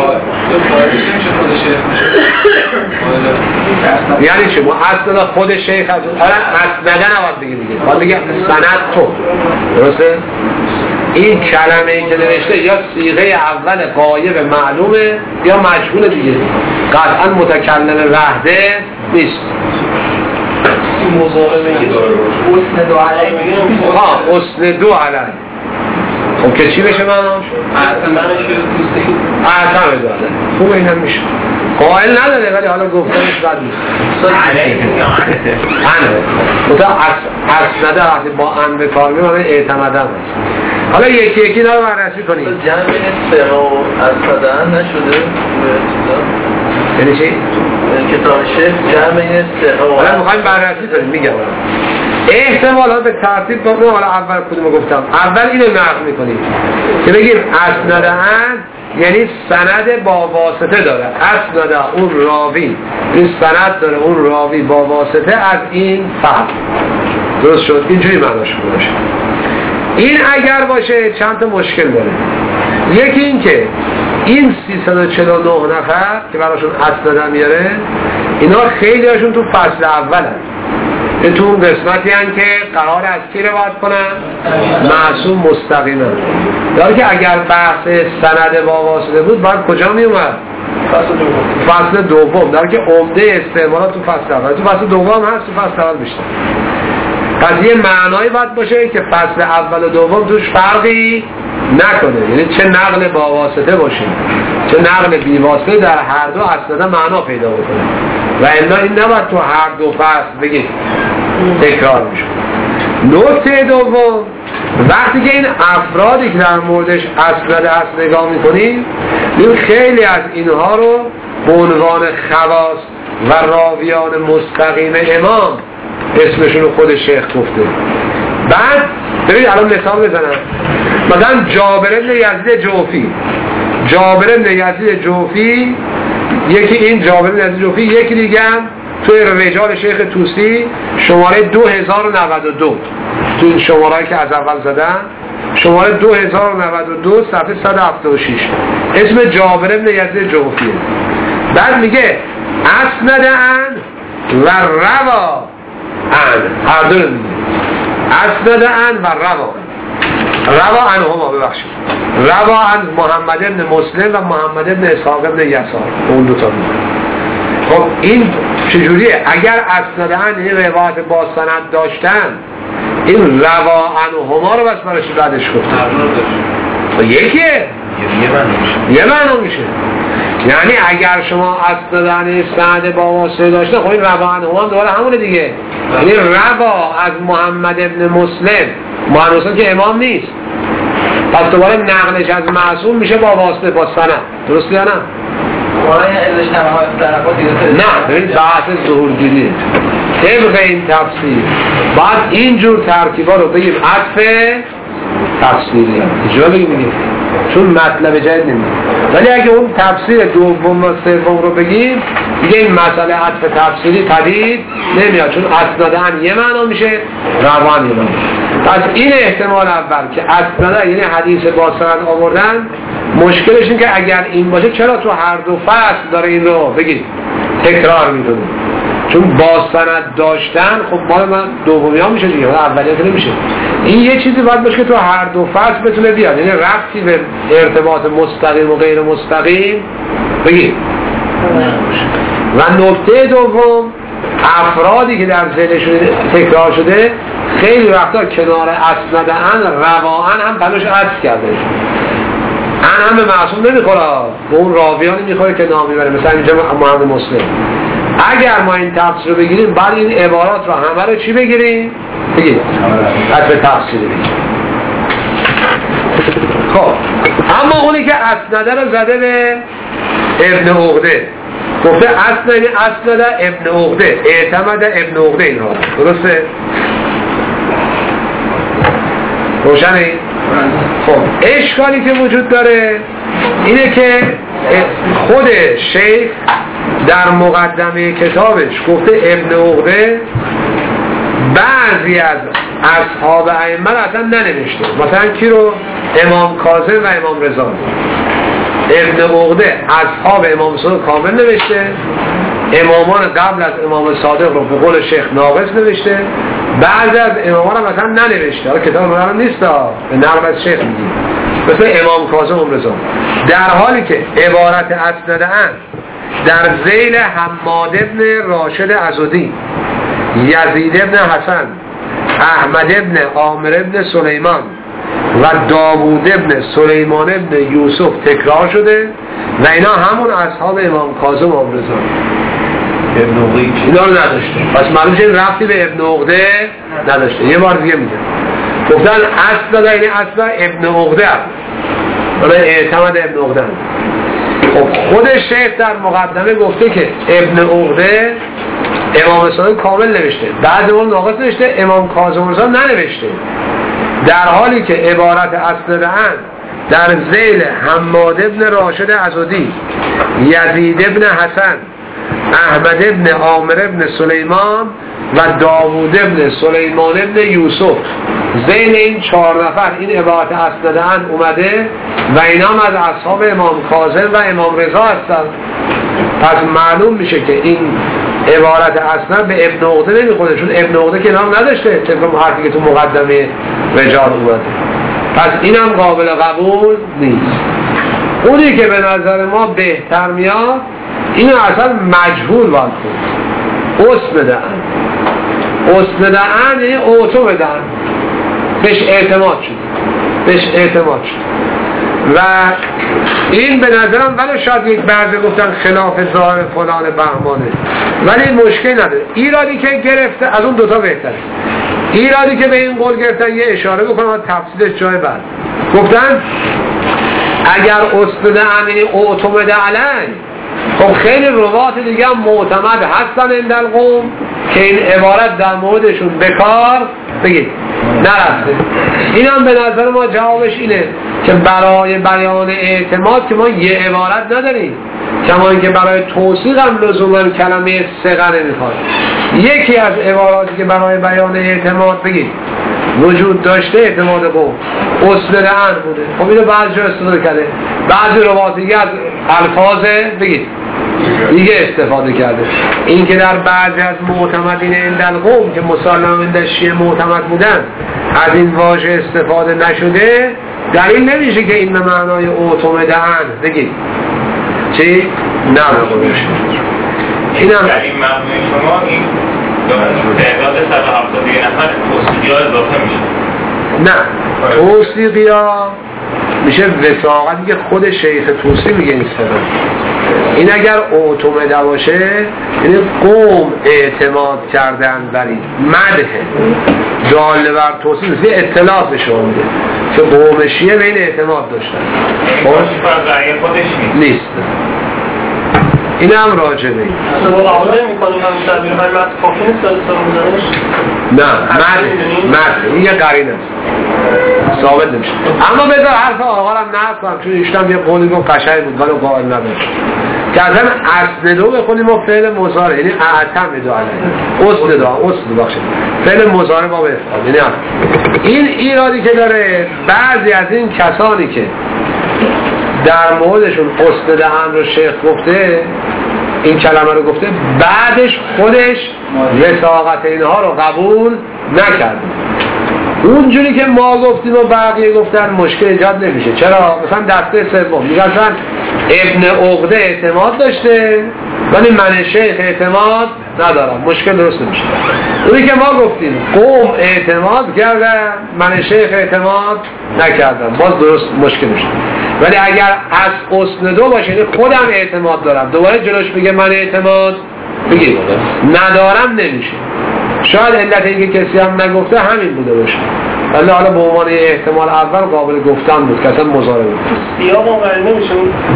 A: یعنی چه؟ اصلا خود شیخ از اصلا نباید بگی دیگه، باید بگی سند تو. درسته؟ این کلمه ای که نوشته یا صیغه اول غایب معلومه یا مجهول دیگه، قطعا متکلم وحده نیست.
E: اسندو علیه
A: اسندو علیه. خب که چی بشه معناش؟ اعتمد داره. خوب این هم میشه. قائل نداره ولی حالا گفتنش بد نیست. اسنده وقتی با ان به کار میبرن اعتمدن هست. حالا یکی یکی رو بررسی کنیم.
D: جمع سه و اسنده نشده؟
A: یعنی چی؟
D: کتاب شیخ جمع سه و
A: حالا میخوایم بررسی کنیم. میگم احتمالا به ترتیب کنیم. حالا اول کدوم گفتم؟ اول اینو نقل میکنیم که بگیم اسنده ان یعنی سند با واسطه داره. اسنده اون راوی، این سند داره اون راوی با واسطه از این فهم. درست شد؟ اینجوری معناش باشه. این اگر باشه چند تا مشکل داره. یکی این که این 349 نفر که براشون اسنده میاره اینا خیلی هاشون تو فصل اول هست، تو اون قسمتی هست که قرار از کی روایت کنن؟ معصوم مستقیما. داره که اگر بحث سند با واسطه بود باید کجا می اومد؟ فصل دوم. داره که عمده استعمالات تو فصل اول، تو فصل دوم هست، تو فصل اول بیشتر. پس یه معنایی باید باشه که فصل اول و دوم توش فرقی نکنه، یعنی چه نقل با واسطه باشه چه نقل بی واسطه در هر دو اصلا معنا پیدا بکنه و الا این نباید تو هر دو فصل بگید تکرار میشه. نکته دوم، وقتی که این افرادی که در موردش اسنده هست نگاه میکنیم این خیلی از اینها رو به عنوان خواص و راویان مستقیم امام اسمشون رو خود شیخ گفته. بعد ببینید الان مثال بزنم، مثلا جابر بن یزید جوفی، جابر بن یزید جوفی، یکی این جابر بن یزید جوفی، یکی دیگه هم توی رجال شیخ طوسی شماره 2092 تو این شمارهایی که از اول زدن شماره 2092 صفحه 176 اسم جابر بن یزید جوفیه. بعد میگه اسندن و روا ان، هر دو میگه اسندن و روا ان هما، ببخشید روا ان محمد ابن مسلم و محمد ابن اسحاق ابن یسار، اون دوتا میگه. خب این چجوریه؟ اگر اسندن این روایت با سند داشتن این روا ان هما رو بس برش بعدش گفت یکیه یه معنی میشه. یعنی اگر شما اسندن سند با واسطه داشته خب این روا ان هما دوباره همونه دیگه، یعنی روا از محمد ابن مسلم، محمد مسلم که امام نیست، پس دوباره نقلش از معصوم میشه با واسطه با سند. درسته یا نه؟ نه ببینید بحث ظهورگیری طبق این تفسیر باید اینجور ترتیبا رو بگیم عطف تفسیری اینجا بگیم چون مطلب جدید نمید. ولی اگه اون تفسیر دوم و سوم رو بگیم دیگه این مسئله عطف تفسیری پدید نمیاد، چون اسندن یه معنا میشه روان یه معنا. پس این احتمال اول که اسندن یعنی حدیث با سند آوردن، مشکلش این که اگر این باشه چرا تو هر دو فصل داره این رو بگید تکرار میکنه؟ چون با سند داشتن خب مال من دومی ها میشه دیگه، اولی ها نمیشه. این یه چیزی باید باشه که تو هر دو فصل بتونه بیاد، یعنی ربطی به ارتباط مستقیم و غیر مستقیم بگید. و نکته دوم، افرادی که در ذهنشون تکرار شده خیلی وقتا کنار اسندن روان هم تلاش عطف کرده، ان هم به معصوم نمیخوره، به اون راویانی میخوره که نام میبره، مثلا اینجا محمد مسلم. اگر ما این تفسیر رو بگیریم بعد این عبارات رو همه رو چی بگیریم؟ بگیریم عطف تفسیری بگیریم. خب اما اونی که اسنده رو زده به ابن عقده گفته اسند ابن عقده، اعتمد ابن عقده اینها، درسته؟ روشنه؟ خب اشکالی که وجود داره اینه که خود شیخ در مقدمه کتابش گفته ابن عقده بعضی از اصحاب ائمه اصلا ننوشته، مثلا کی رو؟ امام کاظم و امام رضا. ابن عقده اصحاب امام صادق کامل نوشته، امامان قبل از امام صادق رو به قول شیخ ناقص نوشته، بعضی از امامان هم مثلا ننوشته. حالا کتاب رو نیست، به نقل از شیخ میگیم، مثل امام کاظم و رضا. در حالی که عبارت اسنده اند در ذیل حماد ابن راشد عضدی، یزید ابن حسن، احمد ابن عامر ابن سلیمان و داوود ابن سلیمان ابن یوسف تکرار شده و اینا همون اصحاب امام کاظم و امام رضا. ابن عقده اینا رو نداشته، پس معلوم شد رفتی به ابن عقده نداشته. یه بار دیگه میگم، گفتن اصل یعنی اصل ابن عقده، ولی اعتماد ابن عقده. خب خود شیخ در مقدمه گفته که ابن عقده امام صادق کامل نوشته، بعد اون ناقص نوشته، امام کاظم رضا ننوشته، در حالی که عبارت اسنده اند در ذیل حماد ابن راشد عضدی، یزید ابن حسن، احمد ابن عامر ابن سلیمان و داوود ابن سلیمان ابن یوسف، ذیل این 4 نفر این عبارت اسنده اند اومده و اینا هم از اصحاب امام کاظم و امام رضا هستند. پس معلوم میشه که این عبارت اصلا به ابن عقده نمیخوره، چون ابن عقده که نام نداشته طبق حرفی که تو مقدمه رجال اومده. پس اینم قابل قبول نیست. اونی که به نظر ما بهتر میاد اینو اصلا مجهول باید کنید، اسم بدن یعنی اوتو بدن، بهش اعتماد شد و این به نظرم ولو شاید یک بعضی گفتن خلاف ظاهر فلان بهمانه، ولی مشکل نداره. ایرادی که گرفته از اون دوتا بهتره. ایرادی که به این قول گرفتن یه اشاره بکنم و تفصیلش جای بعد گفتن اگر اسنده امینی اوتومده علی، خب خیلی روات دیگه هم معتمد هستن این در قوم که این عبارت در موردشون بکار بگید نرفته. این هم به نظر ما جوابش اینه که برای بیان اعتماد که ما یه عبارت نداریم، کما اینکه برای توثیق هم لزوما کلمه ثقه نمیخواد. یکی از عباراتی که برای بیان اعتماد بگید وجود داشته اعتماد قوم اسنده ان بوده. خب اینو بعضی جا استفاده کرده، بعضی روات دیگه از الفاظ بگید دیگه استفاده کرده. این که در بعضی از معتمدین اندل قوم که مسلمان اندل شیعه معتمد بودن از این واژه استفاده نشده دلیل نمیشه که این به معنای اوتومده ان بگید چی؟ نه بخونش
F: این هم در این مبنای شما این تعداد 170 نفر توصیقی ها اضافه میشه؟
A: نه، توصیقی ها میشه وثاقتی که خود شیخ توصی میگه این سبب. این اگر اوتومده باشه یعنی قوم اعتماد کردن بر این مدح داله بر توصی نیست، اطلاع به شما میده که قوم شیعه به این اعتماد داشتن.
F: خودش
A: نیست. این هم راجبه این
D: اصلا با قبول نمی کنیم همین تعبیر های مد کافی نیست داره سر میزنش؟
A: نه، مد این یه قرینه است ثابت نمیشه. اما بذار حرف آقا هم نفهم، چون ایشتم یه قولی رو قشنگ بود ولی قائل نداشت که اصلا اسندو بخونیم و فعل مضارع یعنی اعتمدو علیه اسندو بخشید فعل مضارع با افعال، یعنی این ایرادی که داره بعضی از این کسانی که در موردشون اسنده هم رو شیخ گفته این کلمه رو گفته بعدش خودش وثاقت اینها رو قبول نکرد. اونجوری که ما گفتیم و بقیه گفتن مشکل ایجاد نمیشه. چرا؟ مثلا دسته سوم میگن ابن عقده اعتماد داشته ولی من شیخ اعتماد ندارم، مشکل درست نمیشه. اونی که ما گفتیم قوم اعتماد کردن من شیخ اعتماد نکردم، باز درست مشکل میشه. ولی اگر از اسندو باشه خودم اعتماد دارم دوباره جلوش بگه من اعتماد بگید ندارم نمیشه. شاید علت اینکه کسی هم نگفته همین بوده باشه، ولی حالا به عنوان احتمال اول قابل گفتن بود که اصلا مضارع بود.
D: سیاق هم قرینه میشه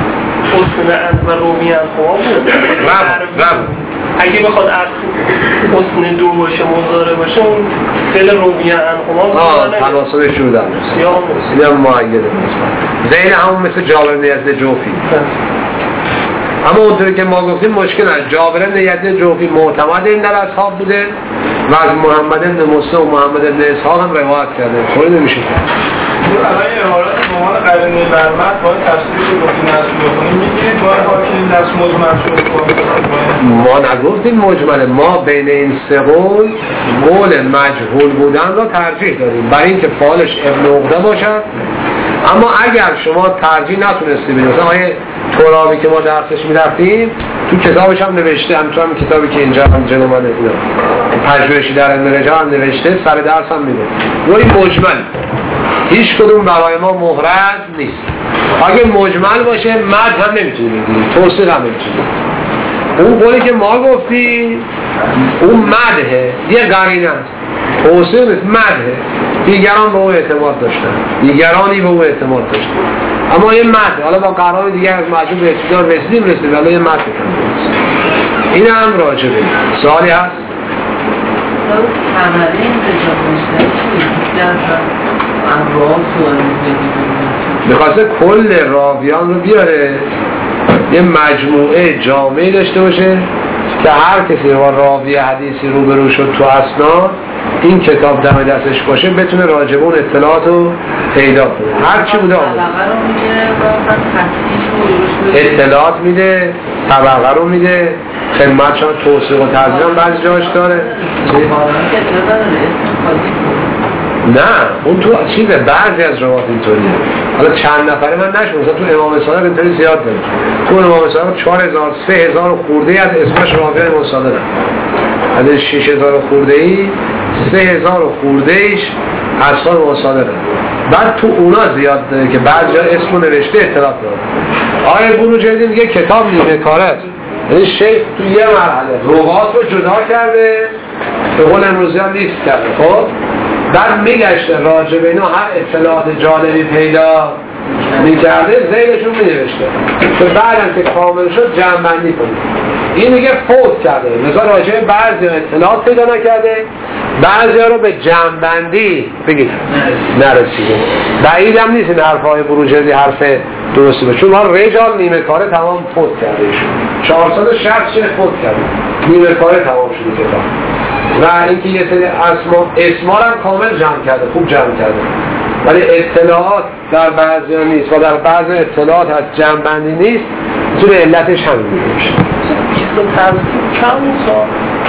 G: حسن از و رومی انخواه بود. اگه بخواد حسن دو باشه مضارع باشه اون فعل رومی انخواه
A: تناسبش شده این هم معیده زین همون مثل جابر نیت جوفی. اما اونطوری که ما گفتیم مشکل هست. جابر نیت جوفی معتمد این در اصحاب بوده و از محمد بن مسلم و محمد بن اسحاق هم روایت کرده. طوری نمیشه
B: برای عبارت مهمان قرینه برمت باید تفسیرش رو گفتیم نسل بکنیم میگیرید باید حاکم دست مجمل شد
A: ما نگفتیم مجمله. ما بین این سه قول مجهول بودن را ترجیح داریم برای اینکه فعالش ابن عقده باشد. اما اگر شما ترجیح نتونستی بید مثلا آیه ترابی که ما درسش میرفتیم تو کتابش هم نوشته هم تو هم کتابی که اینجا هم جلو من پژوهشی در علم رجال هم نوشته سر درس هم میده روی مجمل هیچ کدوم برای ما مهرز نیست. اگه مجمل باشه مد هم نمیتونی بگیری توصیق هم نمیتونی. اون قولی که ما گفتیم اون مده یه قرینه است توصیق نیست مده. دیگران به اون اعتماد داشتن دیگرانی به اون اعتماد داشتن اما یه مده. حالا با قرار دیگر از معجوب به اعتدار رسیدیم ولی یه مده این هم راجبه. سوالی هست؟ میخواسته کل راویان رو بیاره یه مجموعه جامعی داشته باشه که هر کسی با راوی حدیثی روبرو شد تو اسناد این کتاب دم دستش باشه بتونه راجب اون اطلاعات رو پیدا کنه. هر چی بوده اطلاعات میده طبقه رو میده خدمت شما توصیق و ترجیح بعضی جاش داره. نه اون تو چیزه بعضی از روایات اینطوریه. حالا چند نفره من نشون مثلا تو امام صادق اینطوری زیاد داره. تو امام صادق 4000 3000 خورده از اسمش راویان امام صادق از 6000 خورده ای 3000 خورده ایش اصحاب امام صادق. بعد تو اونا زیاد داره که بعضی جا اسمو نوشته اطلاعات داره. آیه بروجردی میگه کتاب نیمه کاره است. یعنی شیخ تو یه مرحله روات رو جدا کرده به قول امروزی هم لیست کرده. خب بعد میگشته راجع به اینا هر اطلاعات جالبی پیدا میکرده زیرشون مینوشته که بعدم که کامل شد جمع‌بندی کنید. این میگه فوت کرده مثلا راجع به بعضی اطلاعات پیدا نکرده بعضی ها رو به جمع‌بندی بگید نرسیده. بعید هم نیست این حرفای بروجردی حرف درستی باشه چون ما رجال نیمه کاره تمام فوت کرده ایشون 460 فوت کرده نیمه کاره تمام شده کتاب و اینکه یه سری اسما هم کامل جمع کرده خوب جمع کرده ولی اطلاعات در بعضی ها نیست و در بعضی اطلاعات از جمع بندی نیست چون علتش همین میشه.
G: چند سال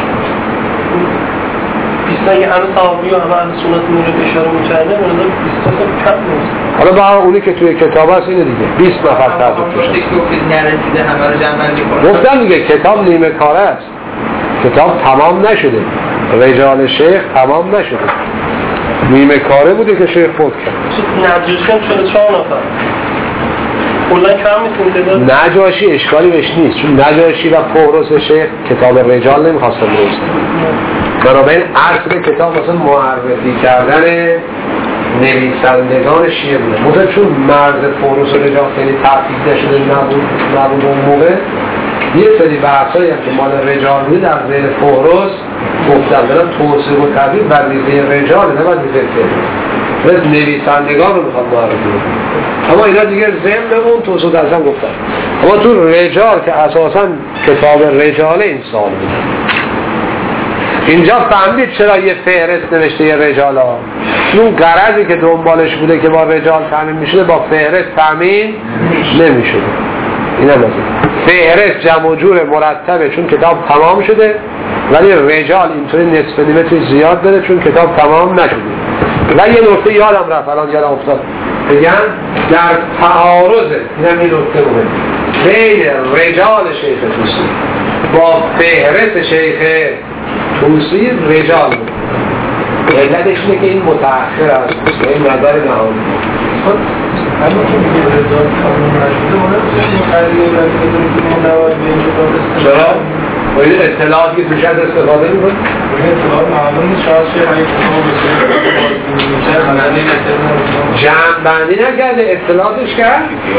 G: بیستایی همه صحابی و همه اهل سنت مورد اشاره می‌کرده منظور 20 سال کم نیست.
A: حالا با اونی که توی کتاب هست اینه دیگه 20 نفر تحقیق
E: نرسیده همه رو جمع بندی کنه.
A: گفتم دیگه کتاب نیمه کاره است. کتاب تمام نشده. رجال شیخ تمام نشده. نیمه کاره بوده که شیخ فوت کرد.
G: نجاشی هم 44 نفر. کلا کم نیست.
A: نجاشی اشکالی بهش نیست چون نجاشی و پوروس شیخ کتاب رجال نمیخواستن بنویسن. بنابراین اصل کتاب مثلا معرفی کردن نویسندگان شیعه بوده. مثلا چون مرز پوروس و رجال خیلی تحقیق نشده نبود اون موقع یه سری بحثایی هم که مال رجال بوده در زیر پوروس گفتن برن توصیق و تبدیل وظیفه رجال نه وظیفه فعل مثل نویسندگان رو میخواد معرفی کنه. اما اینا دیگه ضمن اون توصیق درسن گفتن. اما تو رجال که اساسا کتاب رجال این سال بوده اینجا فهمید چرا یه فهرست نوشته یه رجال ها اون غرضی که دنبالش بوده که با رجال تامین میشده با فهرست تامین نمیشده. این هم فهرست جمع و جور مرتبه چون کتاب تمام شده ولی رجال اینطوری نصف نیمه توی زیاد داره چون کتاب تمام نشده. و یه نکته یادم رفت الان یادم افتاد بگم در تعارضه این نکته مهم بین رجال شیخ توسی با فهرست شیخ توسی رجال علتش اینه که این متأخر است و این نظر نهایی
B: اما که میگه رجال تمام نشده
A: چرا؟ باید اطلاعاتی که توش از استفاده میکنه
B: اطلاعات معلوم نیست شاید شیخ اگه کتاب
A: جمع بندی نکرده اطلاعاتش کرد؟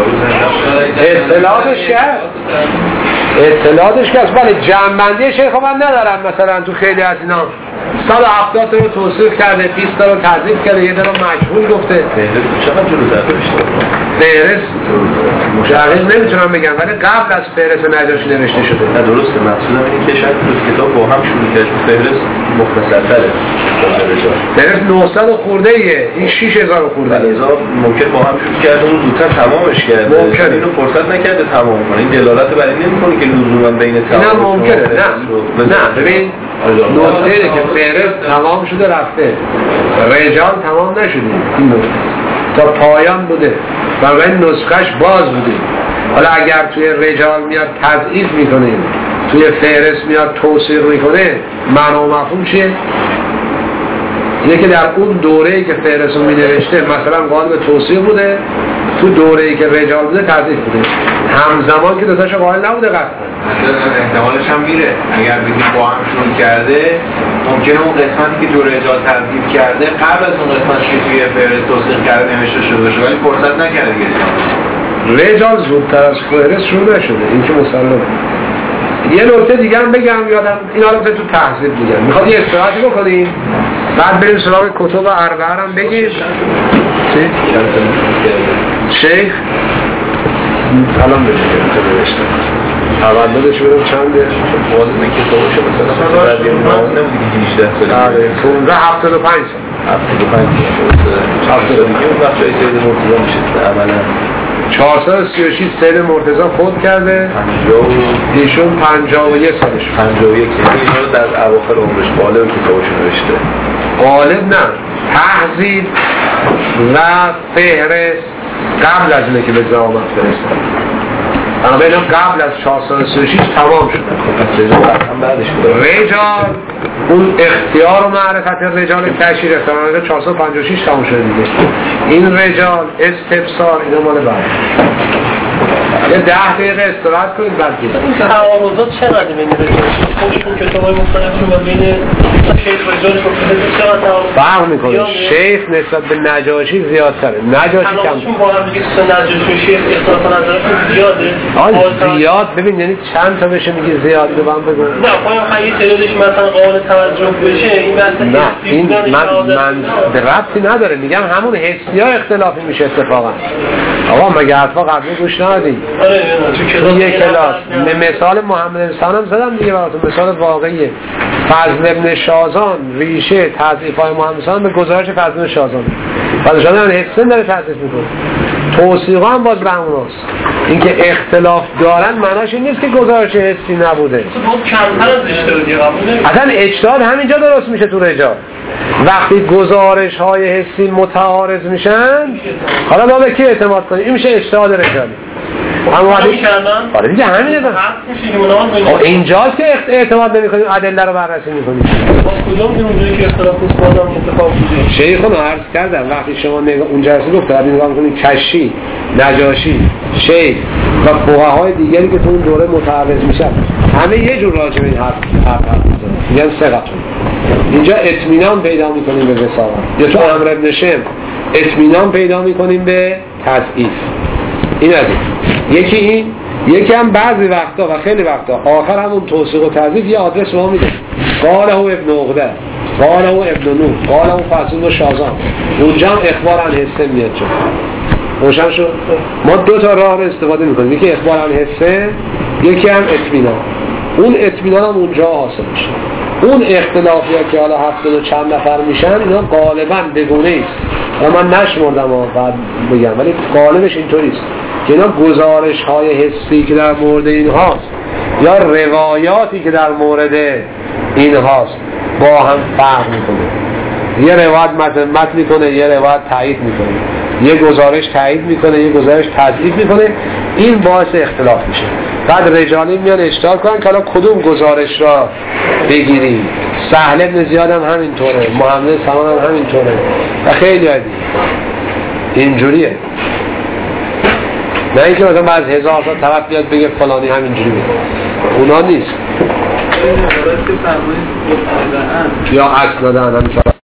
A: اطلاعاتش کرد بله جمع بندی شیخ من ندارم مثلا تو خیلی از اینا 170 تا رو توصیف کرده 20 تا رو تضعیف کرده یه دارو مجهول گفته
C: چقدر جلو داشته
A: فهرست دقیق نمیتونم بگم ولی قبل از فهرست نجاشی نوشته شده
C: نه درسته مقصودم اینه که شاید کتاب با هم شروع کرد فهرست مختصرتره
A: فهرست 900 خورده ایه این 6000 خورده ایه
C: ممکن با هم شروع کرده اون زودتر تمامش کرده
A: ممکنه
C: اینو فرصت نکرده تمام کنه این دلالت بر این نمیکنه که لزوما بین تمام
A: نه ممکنه نه ببین نکته اینه که فهرست تمام شده رفته رجال تمام نشده این نکته تا پایان بوده و این نسخش باز بوده حالا اگر توی رجال میاد تضعیف میکنه توی فهرست میاد توصیف میکنه معنا و مفهوم چیه؟ اینه که در اون دوره‌ای که فهرست رو مینوشته مثلا قائل به توصیف بوده تو دوره‌ای که رجال بوده تضعیف بوده همزمان که دوتاش قائل نبوده قطعا
H: احتمالش هم میره اگر بگیم با هم شروع کرده ممکنه اون قسمتی که تو رجال تضعیف کرده قبل از اون قسمتی که توی فهرست توصیف کرده نوشته شده باشه ولی فرصت نکرده
A: رجال زودتر از فهرست شروع نشده این که مسلمه یه نکته دیگه هم بگم یادم اینا رو تو تحصیل میگم میخواد یه استراحتی بکنیم بعد بریم سراغ کتب اربعه هم بگیم شیخ الان بگیم که نوشته تولدش برم چنده
C: واضح کتابش مثلا بعد نمودی که 18 سال
A: 1575
C: اون وقت جای سید مرتضی میشه عملا
A: 436 سید مرتضی خود کرده ایشون 51 سالش
C: 51 اینا رو در اواخر عمرش غالب کتابش نوشته
A: غالب نه تحضیب و فهرست قبل از اینه که به زعامت فرستن اما اینا قبل از 436 تمام شده
C: هم بعدش بوده
A: رجال اون اختیار و معرفت رجال کشیر اختیار 456 تمام شده دیگه این رجال استفسار اینا مال بعد یه 10 دقیقه استراحت کنید بعد گید
G: این تعارضات چقدر بین رجالش خودشون کتابای مختلفشون و بین شیخ رجالش و چقدر تعارض
A: فرق میکنه شیخ نسبت به نجاشی زیادتره نجاشی کم
G: با هم دیگه نجاشی و شیخ اختلاف نظرشون زیاده
A: زیاد ببین یعنی چند تا بشه میگی زیاد به من بگو
G: نه پایم خیلی تعدادش مثلا قابل توجه بشه این
A: نه این من به ربطی نداره میگم همون حسی ها اختلافی میشه اتفاقا آقا مگه حرفا قبلی گوش ندادی تو یک کلاس مثال محمد انسان هم زدم دیگه براتون مثال واقعیه فضل ابن شازان ریشه تضعیف های محمد انسان به گزارش فضل ابن شازان فضل شازان حسن داره تضعیف میکنه توصیقا هم باز به هموناست اینکه اختلاف دارن معناش این نیست که گزارش حسی نبوده
G: کمتر از اجتهادی قبول
A: اصلا اجتهاد همینجا درست میشه تو رجال وقتی گزارش های حسی متعارض میشن حالا ما به کی اعتماد کنیم این میشه اجتهاد رجالی اما آره دیگه همینه اینجاست که اعتماد نمی‌کنیم ادله رو بررسی می‌کنیم
G: کدوم اونجایی که اختلاف نیست بازم اتفاق بوده
A: شیخون عرض کردم وقتی شما اونجا رسید گفت بعد نگاه کنید کشی نجاشی شیخ و فقهای دیگری که تو اون دوره متعرض میشن همه یه جور راجع به این حرف میگن ثقتون اینجا اطمینان پیدا می‌کنیم به وساقت یا تو امر ابن شم اطمینان پیدا می‌کنیم به تضعیف این از این یکی هم بعضی وقتا و خیلی وقتا آخر همون توثیق و تضعیف یه آدرس ما میده قاله ابن عقده قاله ابن نوح قاله فضل و شازان اونجا هم اخبار عن حسه میاد چون روشن شد ما دو تا راه رو استفاده میکنیم یکی اخبار عن حسه یکی هم اطمینان اون اطمینان هم اونجا حاصل میشه اون اختلافی ها که حالا 70 و چند نفر میشن اینا غالبا بگونه است و من نشمردم بعد بگم ولی غالبش اینطوریست که اینا گزارش های حسی که در مورد این هاست یا روایاتی که در مورد این هاست با هم فرق میکنه یه روایت مذمت میکنه یه روایت تایید میکنه یه گزارش تایید میکنه یه گزارش تضعیف میکنه این باعث اختلاف میشه بعد رجالی میان اشتراک کنن که حالا کدوم گزارش را بگیریم سهل ابن زیاد هم همینطوره محمد سمان هم همینطوره و خیلی عادی اینجوریه نه اینکه مثلا بعد 1000 تا طرف بیاد بگه فلانی همینجوری میگه اونا نیست
B: این عبارت که فرمایید
A: یا اصل دادن